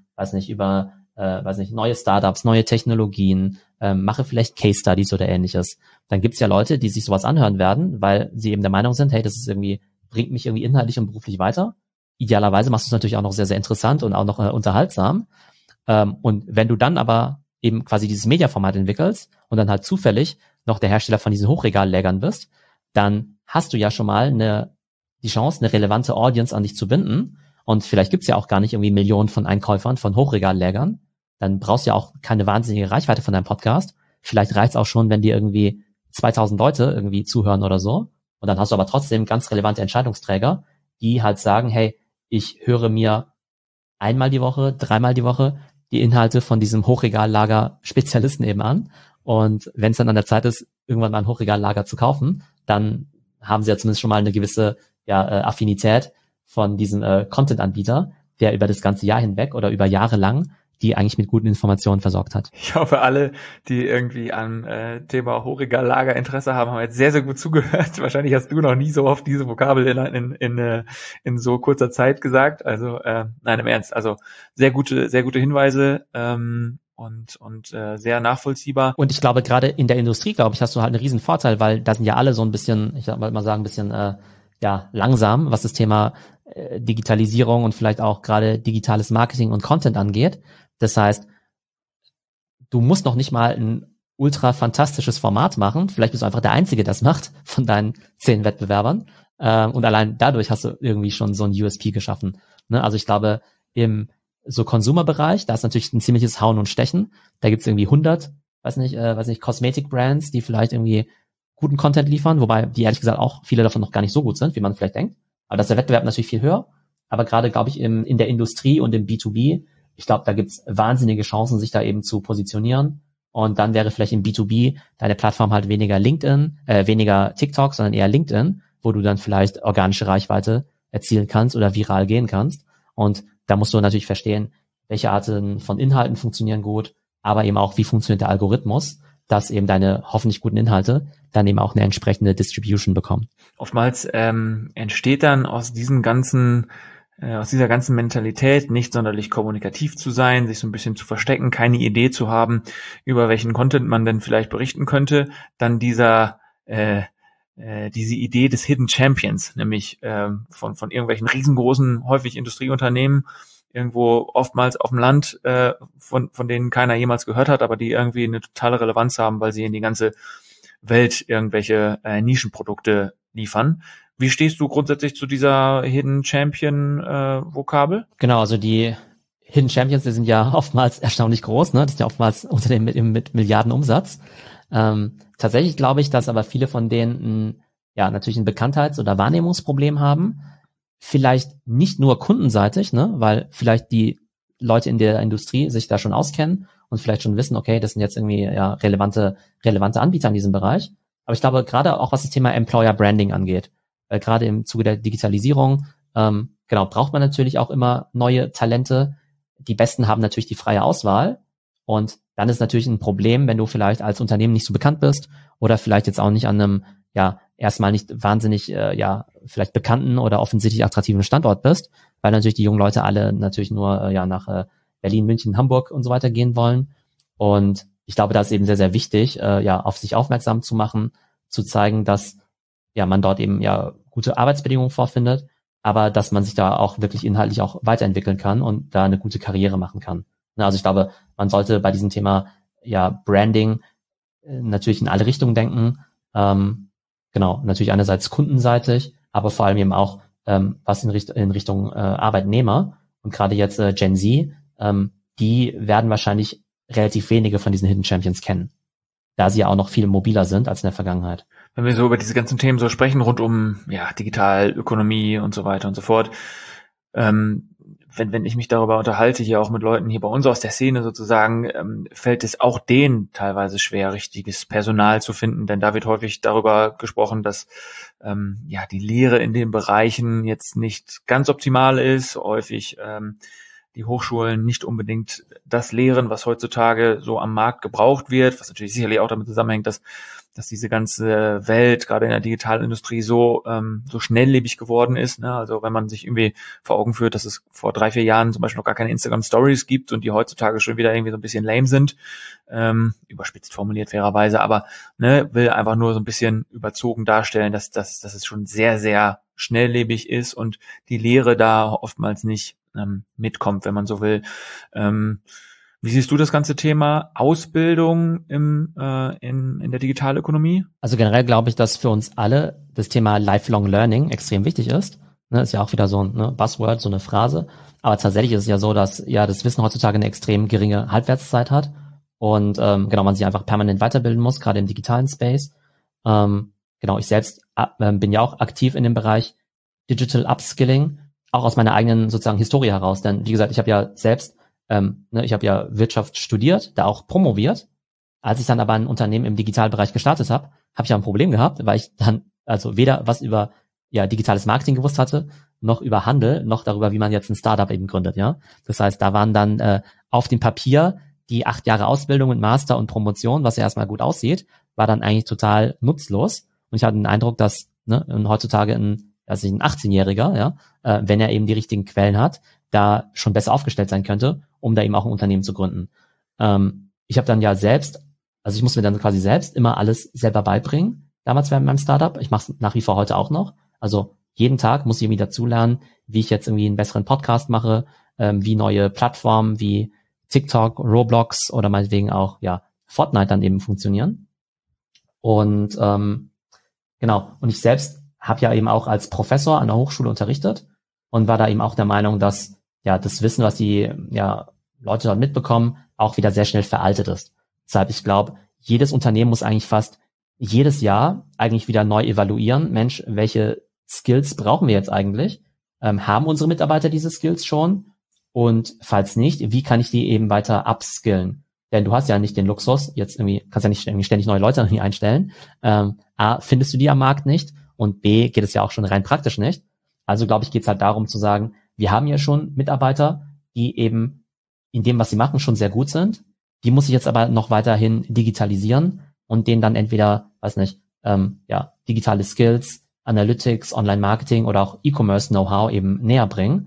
neue Startups, neue Technologien, mache vielleicht Case Studies oder Ähnliches. Dann gibt's ja Leute, die sich sowas anhören werden, weil sie eben der Meinung sind, hey, das ist irgendwie, bringt mich irgendwie inhaltlich und beruflich weiter. Idealerweise machst du es natürlich auch noch sehr, sehr interessant und auch noch unterhaltsam. Und wenn du dann aber eben quasi dieses Mediaformat entwickelst und dann halt zufällig noch der Hersteller von diesen Hochregallägern bist, dann hast du ja schon mal die Chance, eine relevante Audience an dich zu binden. Und vielleicht gibt's ja auch gar nicht irgendwie Millionen von Einkäufern von Hochregallägern. Dann brauchst du ja auch keine wahnsinnige Reichweite von deinem Podcast. Vielleicht reicht's auch schon, wenn dir irgendwie 2000 Leute irgendwie zuhören oder so. Und dann hast du aber trotzdem ganz relevante Entscheidungsträger, die halt sagen, hey, ich höre mir einmal die Woche, dreimal die Woche die Inhalte von diesem Hochregallager-Spezialisten eben an. Und wenn es dann an der Zeit ist, irgendwann mal ein Hochregallager zu kaufen, dann haben sie ja zumindest schon mal eine gewisse Affinität von diesem Content-Anbieter, der über das ganze Jahr hinweg oder über Jahre lang die eigentlich mit guten Informationen versorgt hat. Ich hoffe, alle, die irgendwie am Thema Hochregallager Interesse haben, haben jetzt sehr, sehr gut zugehört. Wahrscheinlich hast du noch nie so oft diese Vokabel in so kurzer Zeit gesagt. Also nein, im Ernst. Also sehr gute Hinweise und sehr nachvollziehbar. Und ich glaube, gerade in der Industrie, hast du halt einen riesen Vorteil, weil da sind ja alle so ein bisschen, ich würde mal sagen, ein bisschen langsam, was das Thema Digitalisierung und vielleicht auch gerade digitales Marketing und Content angeht. Das heißt, du musst noch nicht mal ein ultra fantastisches Format machen. Vielleicht bist du einfach der Einzige, der das macht von deinen 10 Wettbewerbern. Und allein dadurch hast du irgendwie schon so ein USP geschaffen. Ne? Also ich glaube, im so Consumer-Bereich, da ist natürlich ein ziemliches Hauen und Stechen. Da gibt's irgendwie 100, Kosmetik-Brands, die vielleicht irgendwie guten Content liefern, wobei die ehrlich gesagt auch viele davon noch gar nicht so gut sind, wie man vielleicht denkt. Aber da ist der Wettbewerb natürlich viel höher. Aber gerade, glaube ich, in der Industrie und im B2B, ich glaube, da gibt's wahnsinnige Chancen, sich da eben zu positionieren. Und dann wäre vielleicht im B2B deine Plattform halt weniger weniger TikTok, sondern eher LinkedIn, wo du dann vielleicht organische Reichweite erzielen kannst oder viral gehen kannst. Und da musst du natürlich verstehen, welche Arten von Inhalten funktionieren gut, aber eben auch, wie funktioniert der Algorithmus, dass eben deine hoffentlich guten Inhalte dann eben auch eine entsprechende Distribution bekommen. Oftmals entsteht dann aus dieser ganzen Mentalität, nicht sonderlich kommunikativ zu sein, sich so ein bisschen zu verstecken, keine Idee zu haben, über welchen Content man denn vielleicht berichten könnte, dann diese Idee des Hidden Champions, nämlich von irgendwelchen riesengroßen, häufig Industrieunternehmen, irgendwo oftmals auf dem Land, von denen keiner jemals gehört hat, aber die irgendwie eine totale Relevanz haben, weil sie in die ganze Welt irgendwelche Nischenprodukte liefern. Wie stehst du grundsätzlich zu dieser Hidden Champion Vokabel? Genau, also die Hidden Champions, die sind ja oftmals erstaunlich groß, ne? Das sind ja oftmals Unternehmen mit Milliarden Umsatz. Tatsächlich glaube ich, dass aber viele von denen natürlich ein Bekanntheits- oder Wahrnehmungsproblem haben. Vielleicht nicht nur kundenseitig, ne? Weil vielleicht die Leute in der Industrie sich da schon auskennen und vielleicht schon wissen, okay, das sind jetzt irgendwie relevante Anbieter in diesem Bereich. Aber ich glaube, gerade auch was das Thema Employer Branding angeht, gerade im Zuge der Digitalisierung, braucht man natürlich auch immer neue Talente. Die Besten haben natürlich die freie Auswahl. Und dann ist natürlich ein Problem, wenn du vielleicht als Unternehmen nicht so bekannt bist oder vielleicht jetzt auch nicht an einem, erstmal nicht wahnsinnig, vielleicht bekannten oder offensichtlich attraktiven Standort bist, weil natürlich die jungen Leute alle natürlich nur, nach Berlin, München, Hamburg und so weiter gehen wollen. Und ich glaube, da ist eben sehr, sehr wichtig, auf sich aufmerksam zu machen, zu zeigen, dass man dort eben gute Arbeitsbedingungen vorfindet, aber dass man sich da auch wirklich inhaltlich auch weiterentwickeln kann und da eine gute Karriere machen kann. Also ich glaube, man sollte bei diesem Thema Branding natürlich in alle Richtungen denken. Natürlich einerseits kundenseitig, aber vor allem eben auch was in Richtung Arbeitnehmer. Und gerade jetzt Gen Z, die werden wahrscheinlich relativ wenige von diesen Hidden Champions kennen, da sie ja auch noch viel mobiler sind als in der Vergangenheit. Wenn wir so über diese ganzen Themen so sprechen, rund um Digitalökonomie und so weiter und so fort, wenn ich mich darüber unterhalte, hier auch mit Leuten hier bei uns aus der Szene sozusagen, fällt es auch denen teilweise schwer, richtiges Personal zu finden, denn da wird häufig darüber gesprochen, dass die Lehre in den Bereichen jetzt nicht ganz optimal ist, häufig die Hochschulen nicht unbedingt das lehren, was heutzutage so am Markt gebraucht wird, was natürlich sicherlich auch damit zusammenhängt, dass diese ganze Welt, gerade in der Digitalindustrie, so schnelllebig geworden ist. Ne? Also wenn man sich irgendwie vor Augen führt, dass es vor 3-4 Jahren zum Beispiel noch gar keine Instagram-Stories gibt und die heutzutage schon wieder irgendwie so ein bisschen lame sind, überspitzt formuliert fairerweise, aber will einfach nur so ein bisschen überzogen darstellen, dass es schon sehr, sehr schnelllebig ist und die Lehre da oftmals nicht mitkommt, wenn man so will. Wie siehst du das ganze Thema Ausbildung in der Digitalökonomie? Also generell glaube ich, dass für uns alle das Thema Lifelong Learning extrem wichtig ist. Ne, ist ja auch wieder so ein Buzzword, so eine Phrase. Aber tatsächlich ist es ja so, dass ja das Wissen heutzutage eine extrem geringe Halbwertszeit hat und genau, man sich einfach permanent weiterbilden muss, gerade im digitalen Space. Genau, ich selbst bin ja auch aktiv in dem Bereich Digital Upskilling, auch aus meiner eigenen sozusagen Historie heraus. Denn wie gesagt, ich habe ja selbst, ich habe ja Wirtschaft studiert, da auch promoviert. Als ich dann aber ein Unternehmen im Digitalbereich gestartet habe, habe ich ja ein Problem gehabt, weil ich dann also weder was über digitales Marketing gewusst hatte, noch über Handel, noch darüber, wie man jetzt ein Startup eben gründet, ja. Das heißt, da waren dann auf dem Papier die 8 Jahre Ausbildung mit Master und Promotion, was ja erstmal gut aussieht, war dann eigentlich total nutzlos. Und ich hatte den Eindruck, dass heutzutage ein 18-Jähriger, wenn er eben die richtigen Quellen hat, da schon besser aufgestellt sein könnte, um da eben auch ein Unternehmen zu gründen. Ich habe dann ja selbst, also ich muss mir dann quasi selbst immer alles selber beibringen, damals bei meinem Startup. Ich mache es nach wie vor heute auch noch. Also jeden Tag muss ich irgendwie dazulernen, wie ich jetzt irgendwie einen besseren Podcast mache, wie neue Plattformen wie TikTok, Roblox oder meinetwegen auch Fortnite dann eben funktionieren. Und genau, und ich selbst habe ja eben auch als Professor an der Hochschule unterrichtet und war da eben auch der Meinung, dass das Wissen, was die Leute dort mitbekommen, auch wieder sehr schnell veraltet ist. Deshalb, ich glaube, jedes Unternehmen muss eigentlich fast jedes Jahr eigentlich wieder neu evaluieren. Mensch, welche Skills brauchen wir jetzt eigentlich? Haben unsere Mitarbeiter diese Skills schon? Und falls nicht, wie kann ich die eben weiter upskillen? Denn du hast ja nicht den Luxus, jetzt irgendwie, kannst ja nicht irgendwie ständig neue Leute einstellen. A, findest du die am Markt nicht und B, geht es ja auch schon rein praktisch nicht. Also glaube ich, geht es halt darum zu sagen, wir haben ja schon Mitarbeiter, die eben in dem, was sie machen, schon sehr gut sind. Die muss ich jetzt aber noch weiterhin digitalisieren und denen dann entweder, digitale Skills, Analytics, Online-Marketing oder auch E-Commerce-Know-how eben näher bringen.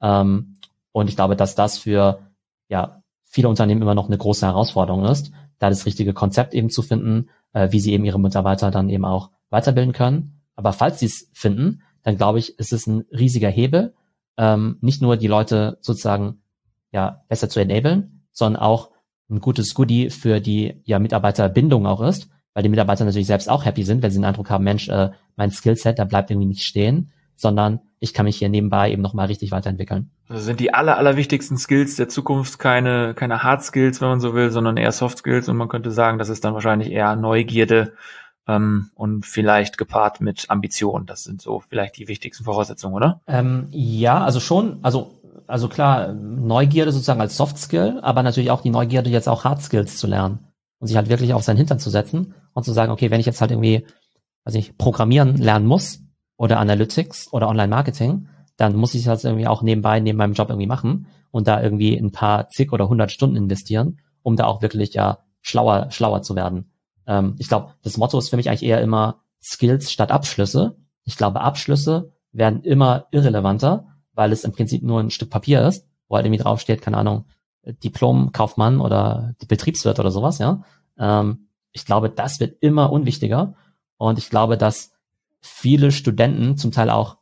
Und ich glaube, dass das für viele Unternehmen immer noch eine große Herausforderung ist, da das richtige Konzept eben zu finden, wie sie eben ihre Mitarbeiter dann eben auch weiterbilden können. Aber falls sie es finden, dann glaube ich, ist es ein riesiger Hebel, nicht nur die Leute sozusagen besser zu enablen, sondern auch ein gutes Goodie für die Mitarbeiterbindung auch ist, weil die Mitarbeiter natürlich selbst auch happy sind, wenn sie den Eindruck haben, Mensch, mein Skillset, da bleibt irgendwie nicht stehen, sondern ich kann mich hier nebenbei eben nochmal richtig weiterentwickeln. Also sind die allerwichtigsten Skills der Zukunft keine Hard Skills, wenn man so will, sondern eher Soft Skills, und man könnte sagen, das ist dann wahrscheinlich eher Neugierde und vielleicht gepaart mit Ambition. Das sind so vielleicht die wichtigsten Voraussetzungen, oder? Also schon, also klar, Neugierde sozusagen als Soft Skill, aber natürlich auch die Neugierde, jetzt auch Hard Skills zu lernen und sich halt wirklich auf seinen Hintern zu setzen und zu sagen, okay, wenn ich jetzt halt irgendwie, Programmieren lernen muss oder Analytics oder Online-Marketing, dann muss ich das irgendwie auch neben meinem Job irgendwie machen und da irgendwie ein paar zig oder 100 Stunden investieren, um da auch wirklich schlauer zu werden. Ich glaube, das Motto ist für mich eigentlich eher immer Skills statt Abschlüsse. Ich glaube, Abschlüsse werden immer irrelevanter, weil es im Prinzip nur ein Stück Papier ist, wo halt irgendwie draufsteht, keine Ahnung, Diplom-Kaufmann oder Betriebswirt oder sowas, Ich glaube, das wird immer unwichtiger und ich glaube, dass viele Studenten zum Teil auch,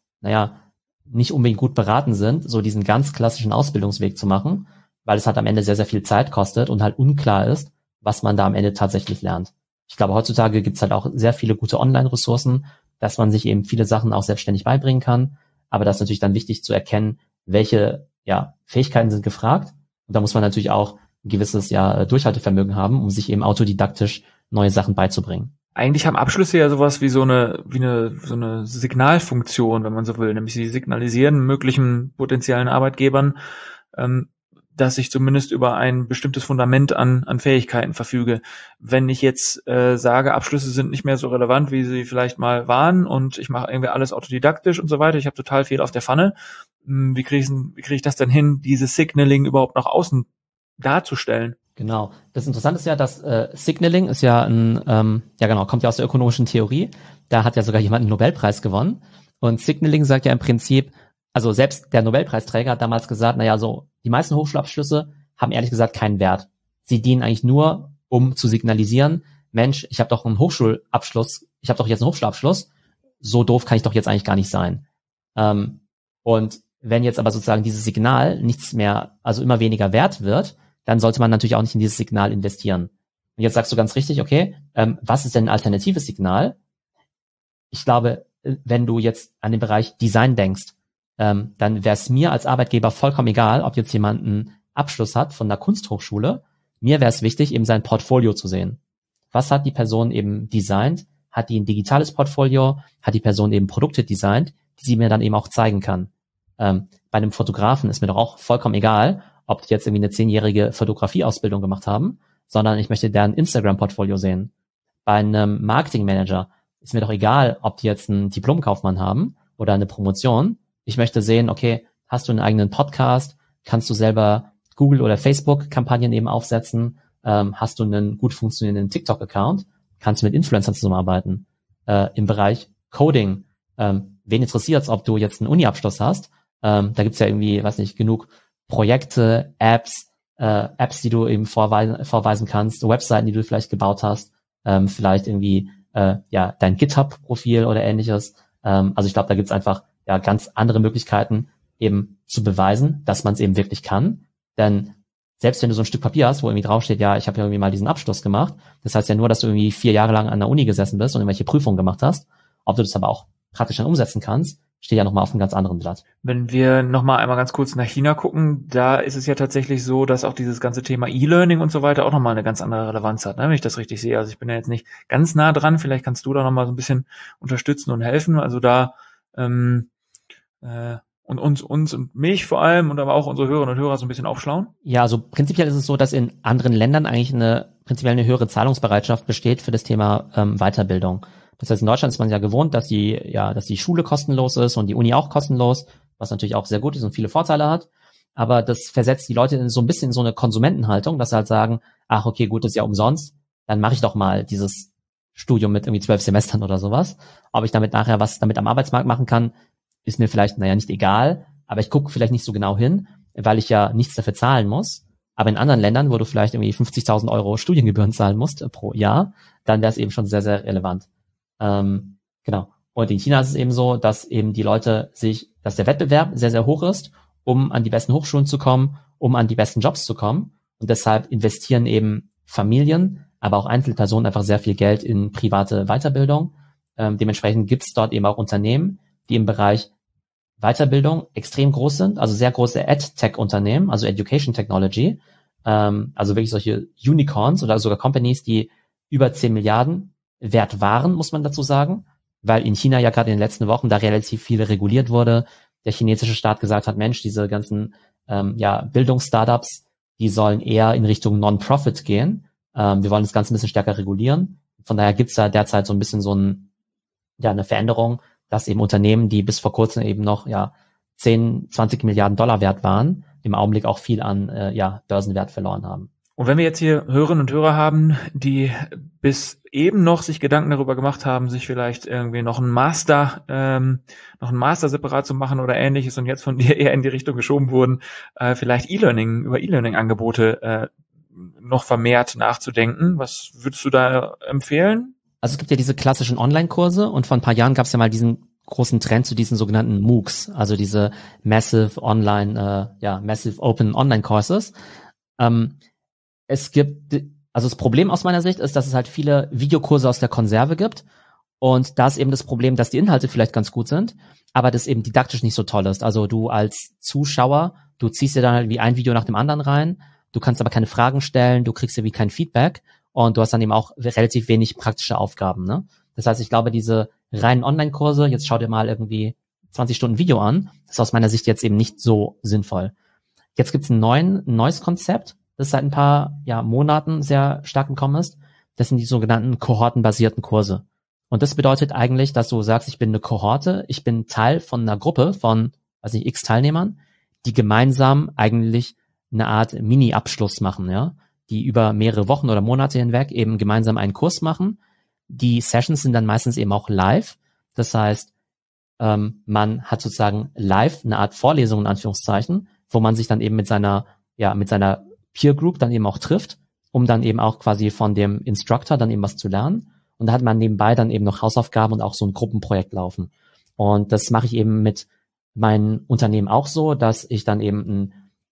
nicht unbedingt gut beraten sind, so diesen ganz klassischen Ausbildungsweg zu machen, weil es halt am Ende sehr, sehr viel Zeit kostet und halt unklar ist, was man da am Ende tatsächlich lernt. Ich glaube, heutzutage gibt es halt auch sehr viele gute Online-Ressourcen, dass man sich eben viele Sachen auch selbstständig beibringen kann. Aber das ist natürlich dann wichtig zu erkennen, welche Fähigkeiten sind gefragt. Und da muss man natürlich auch ein gewisses Durchhaltevermögen haben, um sich eben autodidaktisch neue Sachen beizubringen. Eigentlich haben Abschlüsse ja sowas wie so eine Signalfunktion, wenn man so will, nämlich sie signalisieren möglichen potenziellen Arbeitgebern, dass ich zumindest über ein bestimmtes Fundament an Fähigkeiten verfüge. Wenn ich jetzt sage, Abschlüsse sind nicht mehr so relevant, wie sie vielleicht mal waren, und ich mache irgendwie alles autodidaktisch und so weiter, ich habe total viel auf der Pfanne, wie kriege ich das denn hin, dieses Signaling überhaupt nach außen darzustellen? Genau. Das Interessante ist ja, dass Signaling ist ja kommt ja aus der ökonomischen Theorie. Da hat ja sogar jemand einen Nobelpreis gewonnen. Und Signaling sagt ja im Prinzip, also selbst der Nobelpreisträger hat damals gesagt, die meisten Hochschulabschlüsse haben ehrlich gesagt keinen Wert. Sie dienen eigentlich nur, um zu signalisieren, Mensch, ich habe doch einen Hochschulabschluss, so doof kann ich doch jetzt eigentlich gar nicht sein. Und wenn jetzt aber sozusagen dieses Signal nichts mehr, also immer weniger wert wird, dann sollte man natürlich auch nicht in dieses Signal investieren. Und jetzt sagst du ganz richtig, okay, was ist denn ein alternatives Signal? Ich glaube, wenn du jetzt an den Bereich Design denkst, dann wäre es mir als Arbeitgeber vollkommen egal, ob jetzt jemand einen Abschluss hat von der Kunsthochschule. Mir wäre es wichtig, eben sein Portfolio zu sehen. Was hat die Person eben designt? Hat die ein digitales Portfolio? Hat die Person eben Produkte designt, die sie mir dann eben auch zeigen kann? Bei einem Fotografen ist mir doch auch vollkommen egal, ob die jetzt irgendwie eine 10-jährige Fotografieausbildung gemacht haben, sondern ich möchte deren Instagram-Portfolio sehen. Bei einem Marketingmanager ist mir doch egal, ob die jetzt einen Diplomkaufmann haben oder eine Promotion. Ich möchte sehen, okay, hast du einen eigenen Podcast? Kannst du selber Google- oder Facebook-Kampagnen eben aufsetzen? Hast du einen gut funktionierenden TikTok-Account? Kannst du mit Influencern zusammenarbeiten? Im Bereich Coding, wen interessiert es, ob du jetzt einen Uni-Abschluss hast? Da gibt's ja irgendwie, weiß nicht, genug Projekte, Apps, die du eben vorweisen kannst, Webseiten, die du vielleicht gebaut hast, vielleicht irgendwie dein GitHub-Profil oder ähnliches. Also ich glaube, da gibt's einfach ganz andere Möglichkeiten, eben zu beweisen, dass man es eben wirklich kann. Denn selbst wenn du so ein Stück Papier hast, wo irgendwie draufsteht, ja, ich habe ja irgendwie mal diesen Abschluss gemacht, das heißt ja nur, dass du irgendwie 4 Jahre lang an der Uni gesessen bist und irgendwelche Prüfungen gemacht hast. Ob du das aber auch praktisch dann umsetzen kannst, steht ja nochmal auf einem ganz anderen Blatt. Wenn wir nochmal einmal ganz kurz nach China gucken, da ist es ja tatsächlich so, dass auch dieses ganze Thema E-Learning und so weiter auch nochmal eine ganz andere Relevanz hat, ne, wenn ich das richtig sehe. Also ich bin ja jetzt nicht ganz nah dran, vielleicht kannst du da nochmal so ein bisschen unterstützen und helfen. Also da und uns und mich vor allem und aber auch unsere Hörerinnen und Hörer so ein bisschen aufschlauen? Ja, also prinzipiell ist es so, dass in anderen Ländern eigentlich prinzipiell eine höhere Zahlungsbereitschaft besteht für das Thema Weiterbildung. Das heißt, in Deutschland ist man ja gewohnt, dass die Schule kostenlos ist und die Uni auch kostenlos, was natürlich auch sehr gut ist und viele Vorteile hat. Aber das versetzt die Leute so ein bisschen in so eine Konsumentenhaltung, dass sie halt sagen, ach okay, gut, das ist ja umsonst, dann mache ich doch mal dieses Studium mit irgendwie 12 Semestern oder sowas. Ob ich damit nachher was damit am Arbeitsmarkt machen kann, ist mir vielleicht, nicht egal, aber ich gucke vielleicht nicht so genau hin, weil ich ja nichts dafür zahlen muss. Aber in anderen Ländern, wo du vielleicht irgendwie 50.000 € Studiengebühren zahlen musst pro Jahr, dann wäre es eben schon sehr, sehr relevant. Genau. Und in China ist es eben so, dass eben die Leute dass der Wettbewerb sehr, sehr hoch ist, um an die besten Hochschulen zu kommen, um an die besten Jobs zu kommen. Und deshalb investieren eben Familien, aber auch Einzelpersonen einfach sehr viel Geld in private Weiterbildung. Dementsprechend gibt es dort eben auch Unternehmen, die im Bereich Weiterbildung extrem groß sind, also sehr große EdTech-Unternehmen, also Education Technology, also wirklich solche Unicorns oder sogar Companies, die über 10 Milliarden wert waren, muss man dazu sagen, weil in China ja gerade in den letzten Wochen da relativ viel reguliert wurde. Der chinesische Staat gesagt hat, Mensch, diese ganzen Bildungsstartups, die sollen eher in Richtung Non-Profit gehen. Wir wollen das Ganze ein bisschen stärker regulieren. Von daher gibt's da derzeit so ein bisschen eine Veränderung, dass eben Unternehmen, die bis vor kurzem eben noch 10, 20 Milliarden $ wert waren, im Augenblick auch viel an Börsenwert verloren haben. Und wenn wir jetzt hier Hörerinnen und Hörer haben, die bis eben noch sich Gedanken darüber gemacht haben, sich vielleicht irgendwie noch einen Master separat zu machen oder ähnliches und jetzt von dir eher in die Richtung geschoben wurden, vielleicht über E-Learning-Angebote noch vermehrt nachzudenken. Was würdest du da empfehlen? Also es gibt ja diese klassischen Online-Kurse und vor ein paar Jahren gab es ja mal diesen großen Trend zu diesen sogenannten MOOCs, also diese Massive Open Online Courses. Das Problem aus meiner Sicht ist, dass es halt viele Videokurse aus der Konserve gibt und da ist eben das Problem, dass die Inhalte vielleicht ganz gut sind, aber das eben didaktisch nicht so toll ist. Also du als Zuschauer, du ziehst dir dann halt wie ein Video nach dem anderen rein, du kannst aber keine Fragen stellen, du kriegst ja wie kein Feedback und du hast dann eben auch relativ wenig praktische Aufgaben, ne? Das heißt, ich glaube, diese reinen Online-Kurse, jetzt schau dir mal irgendwie 20 Stunden Video an, das ist aus meiner Sicht jetzt eben nicht so sinnvoll. Jetzt gibt's ein neues Konzept, das seit ein paar Monaten sehr stark gekommen ist. Das sind die sogenannten kohortenbasierten Kurse. Und das bedeutet eigentlich, dass du sagst, ich bin eine Kohorte, ich bin Teil von einer Gruppe von, x Teilnehmern, die gemeinsam eigentlich eine Art Mini-Abschluss machen, die über mehrere Wochen oder Monate hinweg eben gemeinsam einen Kurs machen. Die Sessions sind dann meistens eben auch live. Das heißt, man hat sozusagen live eine Art Vorlesung in Anführungszeichen, wo man sich dann eben mit seiner Peer Group dann eben auch trifft, um dann eben auch quasi von dem Instructor dann eben was zu lernen. Und da hat man nebenbei dann eben noch Hausaufgaben und auch so ein Gruppenprojekt laufen. Und das mache ich eben mit meinen Unternehmen auch so, dass ich dann eben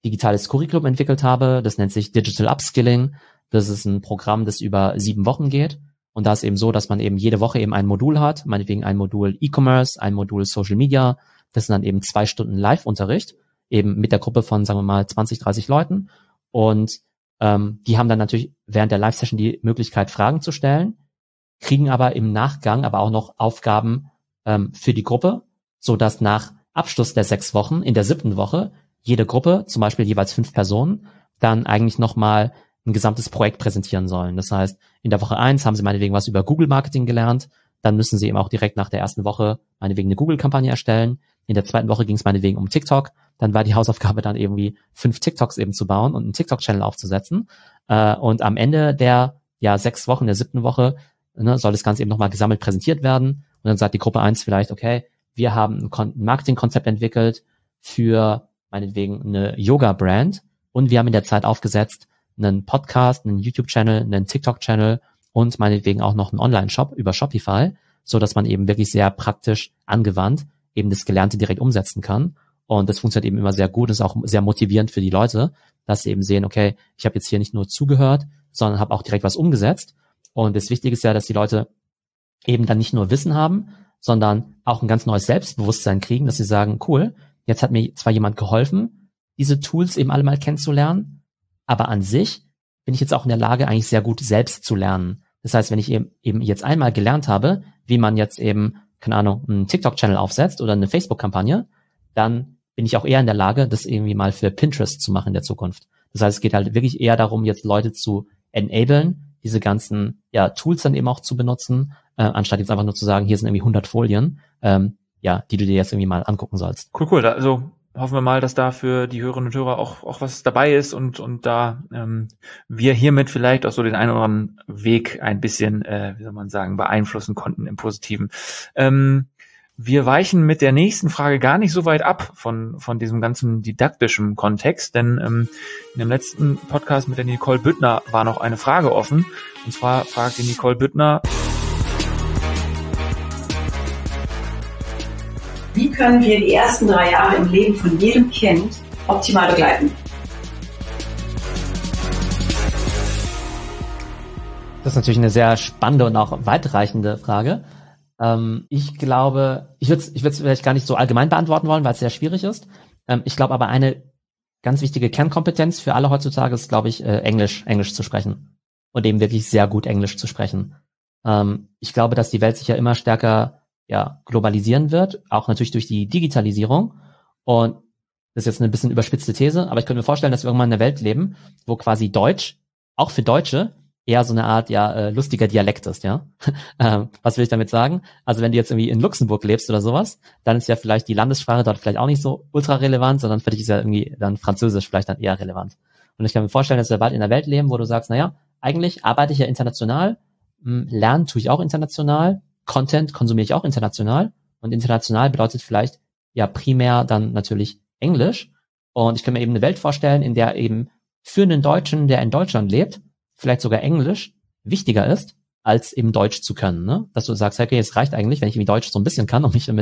digitales Curriculum entwickelt habe. Das nennt sich Digital Upskilling. Das ist ein Programm, das über 7 Wochen geht. Und da ist eben so, dass man eben jede Woche eben ein Modul hat, meinetwegen ein Modul E-Commerce, ein Modul Social Media. Das sind dann eben 2 Stunden Live-Unterricht, eben mit der Gruppe von, sagen wir mal, 20, 30 Leuten. Und die haben dann natürlich während der Live-Session die Möglichkeit, Fragen zu stellen, kriegen aber im Nachgang aber auch noch Aufgaben für die Gruppe, so dass nach Abschluss der 6 Wochen, in der 7. Woche, jede Gruppe, zum Beispiel jeweils 5 Personen, dann eigentlich nochmal ein gesamtes Projekt präsentieren sollen. Das heißt, in der Woche 1 haben sie meinetwegen was über Google-Marketing gelernt, dann müssen sie eben auch direkt nach der ersten Woche meinetwegen eine Google-Kampagne erstellen. In der 2. Woche ging es meinetwegen um TikTok. Dann war die Hausaufgabe dann irgendwie 5 TikToks eben zu bauen und einen TikTok-Channel aufzusetzen. Und am Ende der 6 Wochen, der 7. Woche, soll das Ganze eben nochmal gesammelt präsentiert werden. Und dann sagt die Gruppe 1 vielleicht, okay, wir haben ein Marketingkonzept entwickelt für meinetwegen eine Yoga-Brand und wir haben in der Zeit aufgesetzt einen Podcast, einen YouTube-Channel, einen TikTok-Channel und meinetwegen auch noch einen Online-Shop über Shopify, so dass man eben wirklich sehr praktisch angewandt eben das Gelernte direkt umsetzen kann. Und das funktioniert eben immer sehr gut und ist auch sehr motivierend für die Leute, dass sie eben sehen, okay, ich habe jetzt hier nicht nur zugehört, sondern habe auch direkt was umgesetzt. Und das Wichtige ist ja, dass die Leute eben dann nicht nur Wissen haben, sondern auch ein ganz neues Selbstbewusstsein kriegen, dass sie sagen, cool, jetzt hat mir zwar jemand geholfen, diese Tools eben alle mal kennenzulernen, aber an sich bin ich jetzt auch in der Lage, eigentlich sehr gut selbst zu lernen. Das heißt, wenn ich eben jetzt einmal gelernt habe, wie man jetzt eben, keine Ahnung, einen TikTok-Channel aufsetzt oder eine Facebook-Kampagne, dann bin ich auch eher in der Lage, das irgendwie mal für Pinterest zu machen in der Zukunft. Das heißt, es geht halt wirklich eher darum, jetzt Leute zu enablen, diese ganzen Tools dann eben auch zu benutzen, anstatt jetzt einfach nur zu sagen, hier sind irgendwie 100 Folien, die du dir jetzt irgendwie mal angucken sollst. Cool. Also hoffen wir mal, dass da für die Hörerinnen und Hörer auch was dabei ist und da wir hiermit vielleicht auch so den einen oder anderen Weg ein bisschen, beeinflussen konnten im Positiven. Wir weichen mit der nächsten Frage gar nicht so weit ab von diesem ganzen didaktischen Kontext, denn in dem letzten Podcast mit der Nicole Büttner war noch eine Frage offen. Und zwar fragte Nicole Büttner: Wie können wir die ersten 3 Jahre im Leben von jedem Kind optimal begleiten? Das ist natürlich eine sehr spannende und auch weitreichende Frage. Ich glaube, ich würde es vielleicht gar nicht so allgemein beantworten wollen, weil es sehr schwierig ist. Ich glaube aber, eine ganz wichtige Kernkompetenz für alle heutzutage ist, glaube ich, Englisch zu sprechen und eben wirklich sehr gut Englisch zu sprechen. Ich glaube, dass die Welt sich ja immer stärker globalisieren wird, auch natürlich durch die Digitalisierung. Und das ist jetzt eine bisschen überspitzte These, aber ich könnte mir vorstellen, dass wir irgendwann in einer Welt leben, wo quasi Deutsch, auch für Deutsche, eher so eine Art lustiger Dialekt ist, ja. Was will ich damit sagen? Also wenn du jetzt irgendwie in Luxemburg lebst oder sowas, dann ist ja vielleicht die Landessprache dort vielleicht auch nicht so ultra relevant, sondern für dich ist ja irgendwie dann Französisch vielleicht dann eher relevant. Und ich kann mir vorstellen, dass wir bald in einer Welt leben, wo du sagst, eigentlich arbeite ich ja international, lernen tue ich auch international, Content konsumiere ich auch international, und international bedeutet vielleicht primär dann natürlich Englisch. Und ich kann mir eben eine Welt vorstellen, in der eben für einen Deutschen, der in Deutschland lebt, vielleicht sogar Englisch wichtiger ist, als eben Deutsch zu können, ne? Dass du sagst, okay, es reicht eigentlich, wenn ich irgendwie Deutsch so ein bisschen kann, um mich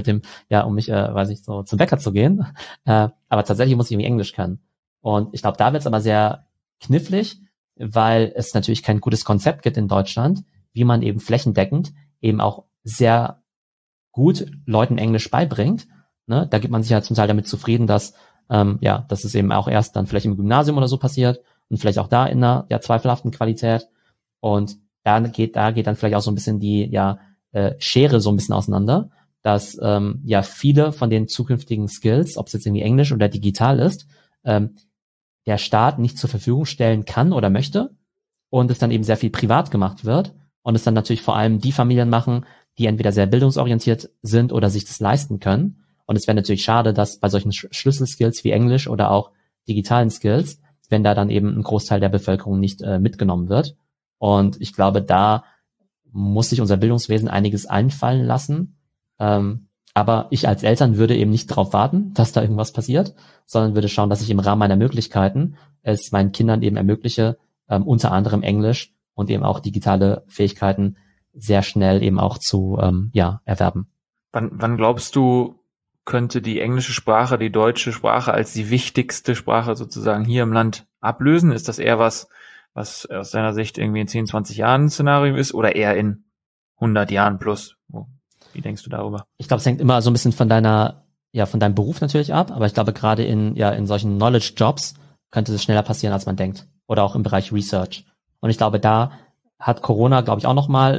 so zum Bäcker zu gehen. Aber tatsächlich muss ich irgendwie Englisch können. Und ich glaube, da wird es aber sehr knifflig, weil es natürlich kein gutes Konzept gibt in Deutschland, wie man eben flächendeckend eben auch sehr gut Leuten Englisch beibringt. Ne? Da gibt man sich ja zum Teil damit zufrieden, dass es eben auch erst dann vielleicht im Gymnasium oder so passiert und vielleicht auch da in einer zweifelhaften Qualität. Und da geht dann vielleicht auch so ein bisschen die Schere so ein bisschen auseinander, dass viele von den zukünftigen Skills, ob es jetzt irgendwie Englisch oder digital ist, der Staat nicht zur Verfügung stellen kann oder möchte und es dann eben sehr viel privat gemacht wird und es dann natürlich vor allem die Familien machen, die entweder sehr bildungsorientiert sind oder sich das leisten können. Und es wäre natürlich schade, dass bei solchen Schlüsselskills wie Englisch oder auch digitalen Skills, wenn da dann eben ein Großteil der Bevölkerung nicht mitgenommen wird. Und ich glaube, da muss sich unser Bildungswesen einiges einfallen lassen. Aber ich als Eltern würde eben nicht darauf warten, dass da irgendwas passiert, sondern würde schauen, dass ich im Rahmen meiner Möglichkeiten es meinen Kindern eben ermögliche, unter anderem Englisch und eben auch digitale Fähigkeiten sehr schnell eben auch zu erwerben. Wann glaubst du, könnte die englische Sprache die deutsche Sprache als die wichtigste Sprache sozusagen hier im Land ablösen? Ist das eher was aus deiner Sicht irgendwie in 10, 20 Jahren ein Szenario ist oder eher in 100 Jahren plus? Wie denkst du darüber? Ich glaube, es hängt immer so ein bisschen von deinem Beruf natürlich ab, aber ich glaube, gerade in solchen Knowledge-Jobs könnte es schneller passieren, als man denkt. Oder auch im Bereich Research. Und ich glaube, da hat Corona, glaube ich, auch nochmal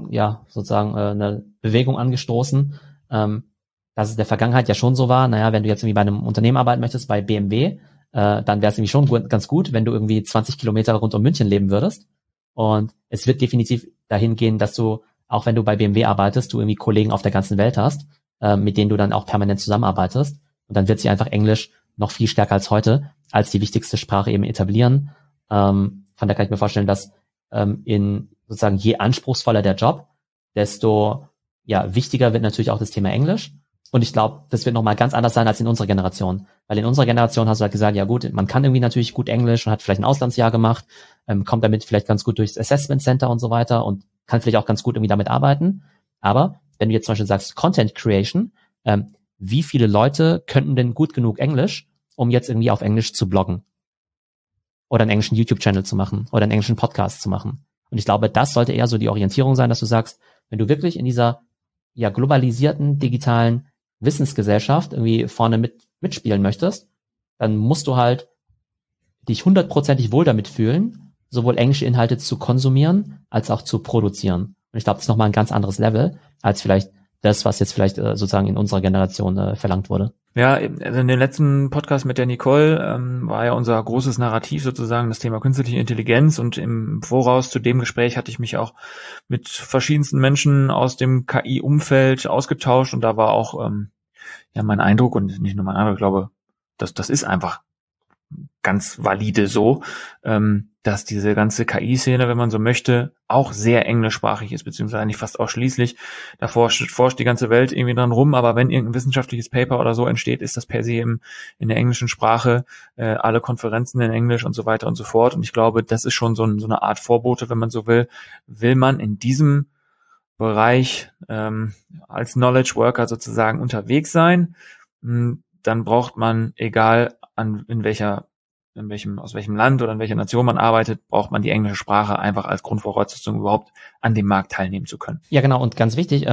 eine Bewegung angestoßen, dass es in der Vergangenheit ja schon so war, wenn du jetzt irgendwie bei einem Unternehmen arbeiten möchtest, bei BMW, dann wäre es irgendwie schon ganz gut, wenn du irgendwie 20 Kilometer rund um München leben würdest. Und es wird definitiv dahin gehen, dass du, auch wenn du bei BMW arbeitest, du irgendwie Kollegen auf der ganzen Welt hast, mit denen du dann auch permanent zusammenarbeitest. Und dann wird sich einfach Englisch noch viel stärker als heute als die wichtigste Sprache eben etablieren. Von daher kann ich mir vorstellen, dass in sozusagen je anspruchsvoller der Job, desto wichtiger wird natürlich auch das Thema Englisch. Und ich glaube, das wird nochmal ganz anders sein als in unserer Generation. Weil in unserer Generation hast du halt gesagt, ja gut, man kann irgendwie natürlich gut Englisch und hat vielleicht ein Auslandsjahr gemacht, kommt damit vielleicht ganz gut durchs Assessment Center und so weiter und kann vielleicht auch ganz gut irgendwie damit arbeiten. Aber wenn du jetzt zum Beispiel sagst Content Creation, wie viele Leute könnten denn gut genug Englisch, um jetzt irgendwie auf Englisch zu bloggen? Oder einen englischen YouTube-Channel zu machen oder einen englischen Podcast zu machen. Und ich glaube, das sollte eher so die Orientierung sein, dass du sagst, wenn du wirklich in dieser globalisierten, digitalen Wissensgesellschaft irgendwie vorne mitspielen möchtest, dann musst du halt dich 100%ig wohl damit fühlen, sowohl englische Inhalte zu konsumieren, als auch zu produzieren. Und ich glaube, das ist nochmal ein ganz anderes Level, als vielleicht das, was jetzt vielleicht sozusagen in unserer Generation verlangt wurde. Ja, also in dem letzten Podcast mit der Nicole war ja unser großes Narrativ sozusagen das Thema künstliche Intelligenz und im Voraus zu dem Gespräch hatte ich mich auch mit verschiedensten Menschen aus dem KI-Umfeld ausgetauscht und da war auch mein Eindruck und nicht nur mein Eindruck, ich glaube, das ist einfach ganz valide so, dass diese ganze KI-Szene, wenn man so möchte, auch sehr englischsprachig ist, beziehungsweise eigentlich fast ausschließlich. Da forscht die ganze Welt irgendwie dran rum, aber wenn irgendein wissenschaftliches Paper oder so entsteht, ist das per se in der englischen Sprache, alle Konferenzen in Englisch und so weiter und so fort. Und ich glaube, das ist schon so eine Art Vorbote, wenn man so will. Will man in diesem Bereich als Knowledge Worker sozusagen unterwegs sein, dann braucht man, egal aus welchem Land oder in welcher Nation man arbeitet, braucht man die englische Sprache einfach als Grundvoraussetzung, überhaupt an dem Markt teilnehmen zu können. Ja, genau, und ganz wichtig,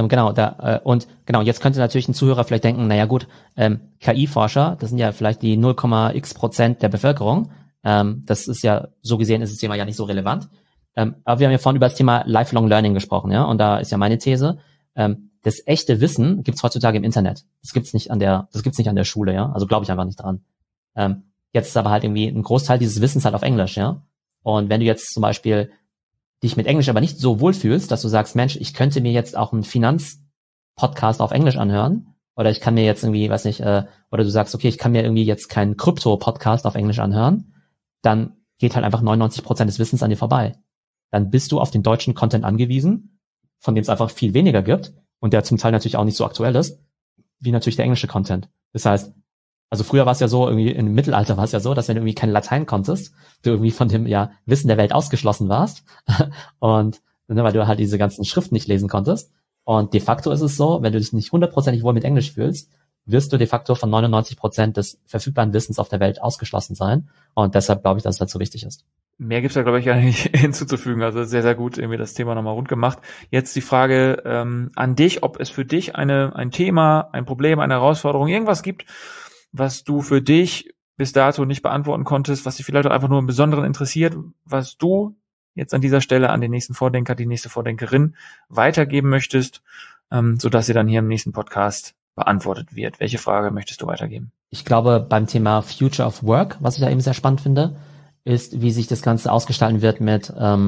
jetzt könnte natürlich ein Zuhörer vielleicht denken, naja gut, KI-Forscher, das sind ja vielleicht die 0,x% der Bevölkerung, das ist ja, so gesehen ist das Thema ja nicht so relevant, aber wir haben ja vorhin über das Thema Lifelong Learning gesprochen, ja, und da ist ja meine These, das echte Wissen gibt's heutzutage im Internet. Das gibt's nicht an der Schule, ja, also glaube ich einfach nicht dran. Jetzt ist aber halt irgendwie ein Großteil dieses Wissens halt auf Englisch, ja. Und wenn du jetzt zum Beispiel dich mit Englisch aber nicht so wohlfühlst, dass du sagst, Mensch, ich könnte mir jetzt auch einen Finanzpodcast auf Englisch anhören, oder ich kann mir jetzt irgendwie, oder du sagst, okay, ich kann mir irgendwie jetzt keinen Krypto-Podcast auf Englisch anhören, dann geht halt einfach 99% des Wissens an dir vorbei. Dann bist du auf den deutschen Content angewiesen, von dem es einfach viel weniger gibt und der zum Teil natürlich auch nicht so aktuell ist, wie natürlich der englische Content. Das heißt, also früher war es ja so, irgendwie im Mittelalter war es ja so, dass wenn du irgendwie kein Latein konntest, du irgendwie von dem Wissen der Welt ausgeschlossen warst und weil du halt diese ganzen Schriften nicht lesen konntest. Und de facto ist es so, wenn du dich nicht 100% wohl mit Englisch fühlst, wirst du de facto von 99% des verfügbaren Wissens auf der Welt ausgeschlossen sein. Und deshalb glaube ich, dass es halt so wichtig ist. Mehr gibt's da, glaube ich, gar nicht hinzuzufügen. Also sehr, sehr gut irgendwie das Thema nochmal rund gemacht. Jetzt die Frage an dich, ob es für dich ein Thema, ein Problem, eine Herausforderung, irgendwas gibt, was du für dich bis dato nicht beantworten konntest, was dich vielleicht auch einfach nur im Besonderen interessiert, was du jetzt an dieser Stelle an den nächsten Vordenker, die nächste Vordenkerin weitergeben möchtest, sodass sie dann hier im nächsten Podcast beantwortet wird. Welche Frage möchtest du weitergeben? Ich glaube, beim Thema Future of Work, was ich da eben sehr spannend finde, ist, wie sich das Ganze ausgestalten wird mit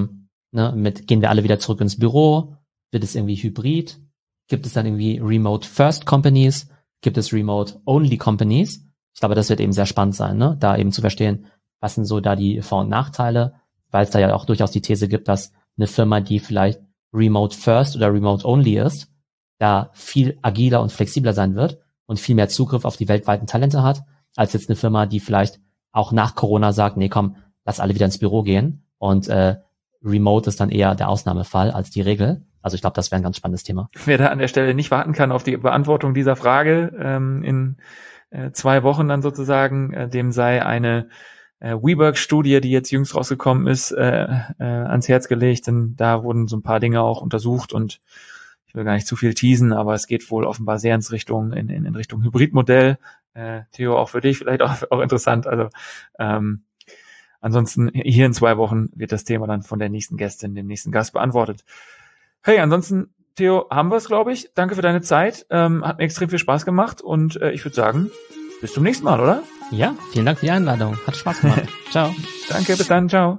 gehen wir alle wieder zurück ins Büro? Wird es irgendwie hybrid? Gibt es dann irgendwie Remote First Companies? Gibt es Remote-Only Companies? Ich glaube, das wird eben sehr spannend sein, ne? Da eben zu verstehen, was sind so da die Vor- und Nachteile, weil es da ja auch durchaus die These gibt, dass eine Firma, die vielleicht Remote First oder Remote-Only ist, da viel agiler und flexibler sein wird und viel mehr Zugriff auf die weltweiten Talente hat, als jetzt eine Firma, die vielleicht auch nach Corona sagt, nee, komm, lass alle wieder ins Büro gehen und Remote ist dann eher der Ausnahmefall als die Regel. Also ich glaube, das wäre ein ganz spannendes Thema. Wer da an der Stelle nicht warten kann auf die Beantwortung dieser Frage in 2 Wochen dann sozusagen, dem sei eine WeWork-Studie, die jetzt jüngst rausgekommen ist, ans Herz gelegt, denn da wurden so ein paar Dinge auch untersucht und ich will gar nicht zu viel teasen, aber es geht wohl offenbar sehr in Richtung Hybridmodell. Theo, auch für dich vielleicht auch interessant. Also ansonsten hier in 2 Wochen wird das Thema dann von der nächsten Gästin, dem nächsten Gast beantwortet. Hey, ansonsten, Theo, haben wir es, glaube ich. Danke für deine Zeit. Hat mir extrem viel Spaß gemacht und ich würde sagen, bis zum nächsten Mal, oder? Ja, vielen Dank für die Einladung. Hat Spaß gemacht. Ciao. Danke, bis dann. Ciao.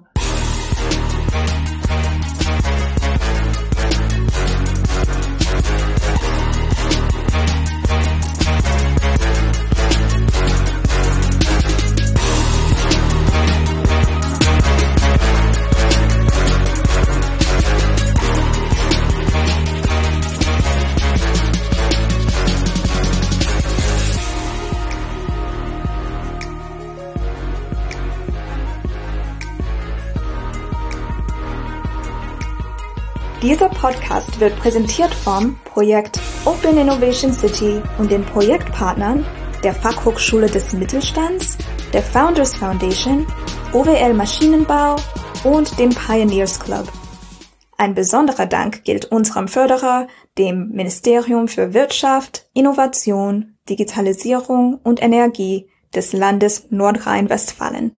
Dieser Podcast wird präsentiert vom Projekt Open Innovation City und den Projektpartnern der Fachhochschule des Mittelstands, der Founders Foundation, OWL Maschinenbau und dem Pioneers Club. Ein besonderer Dank gilt unserem Förderer, dem Ministerium für Wirtschaft, Innovation, Digitalisierung und Energie des Landes Nordrhein-Westfalen.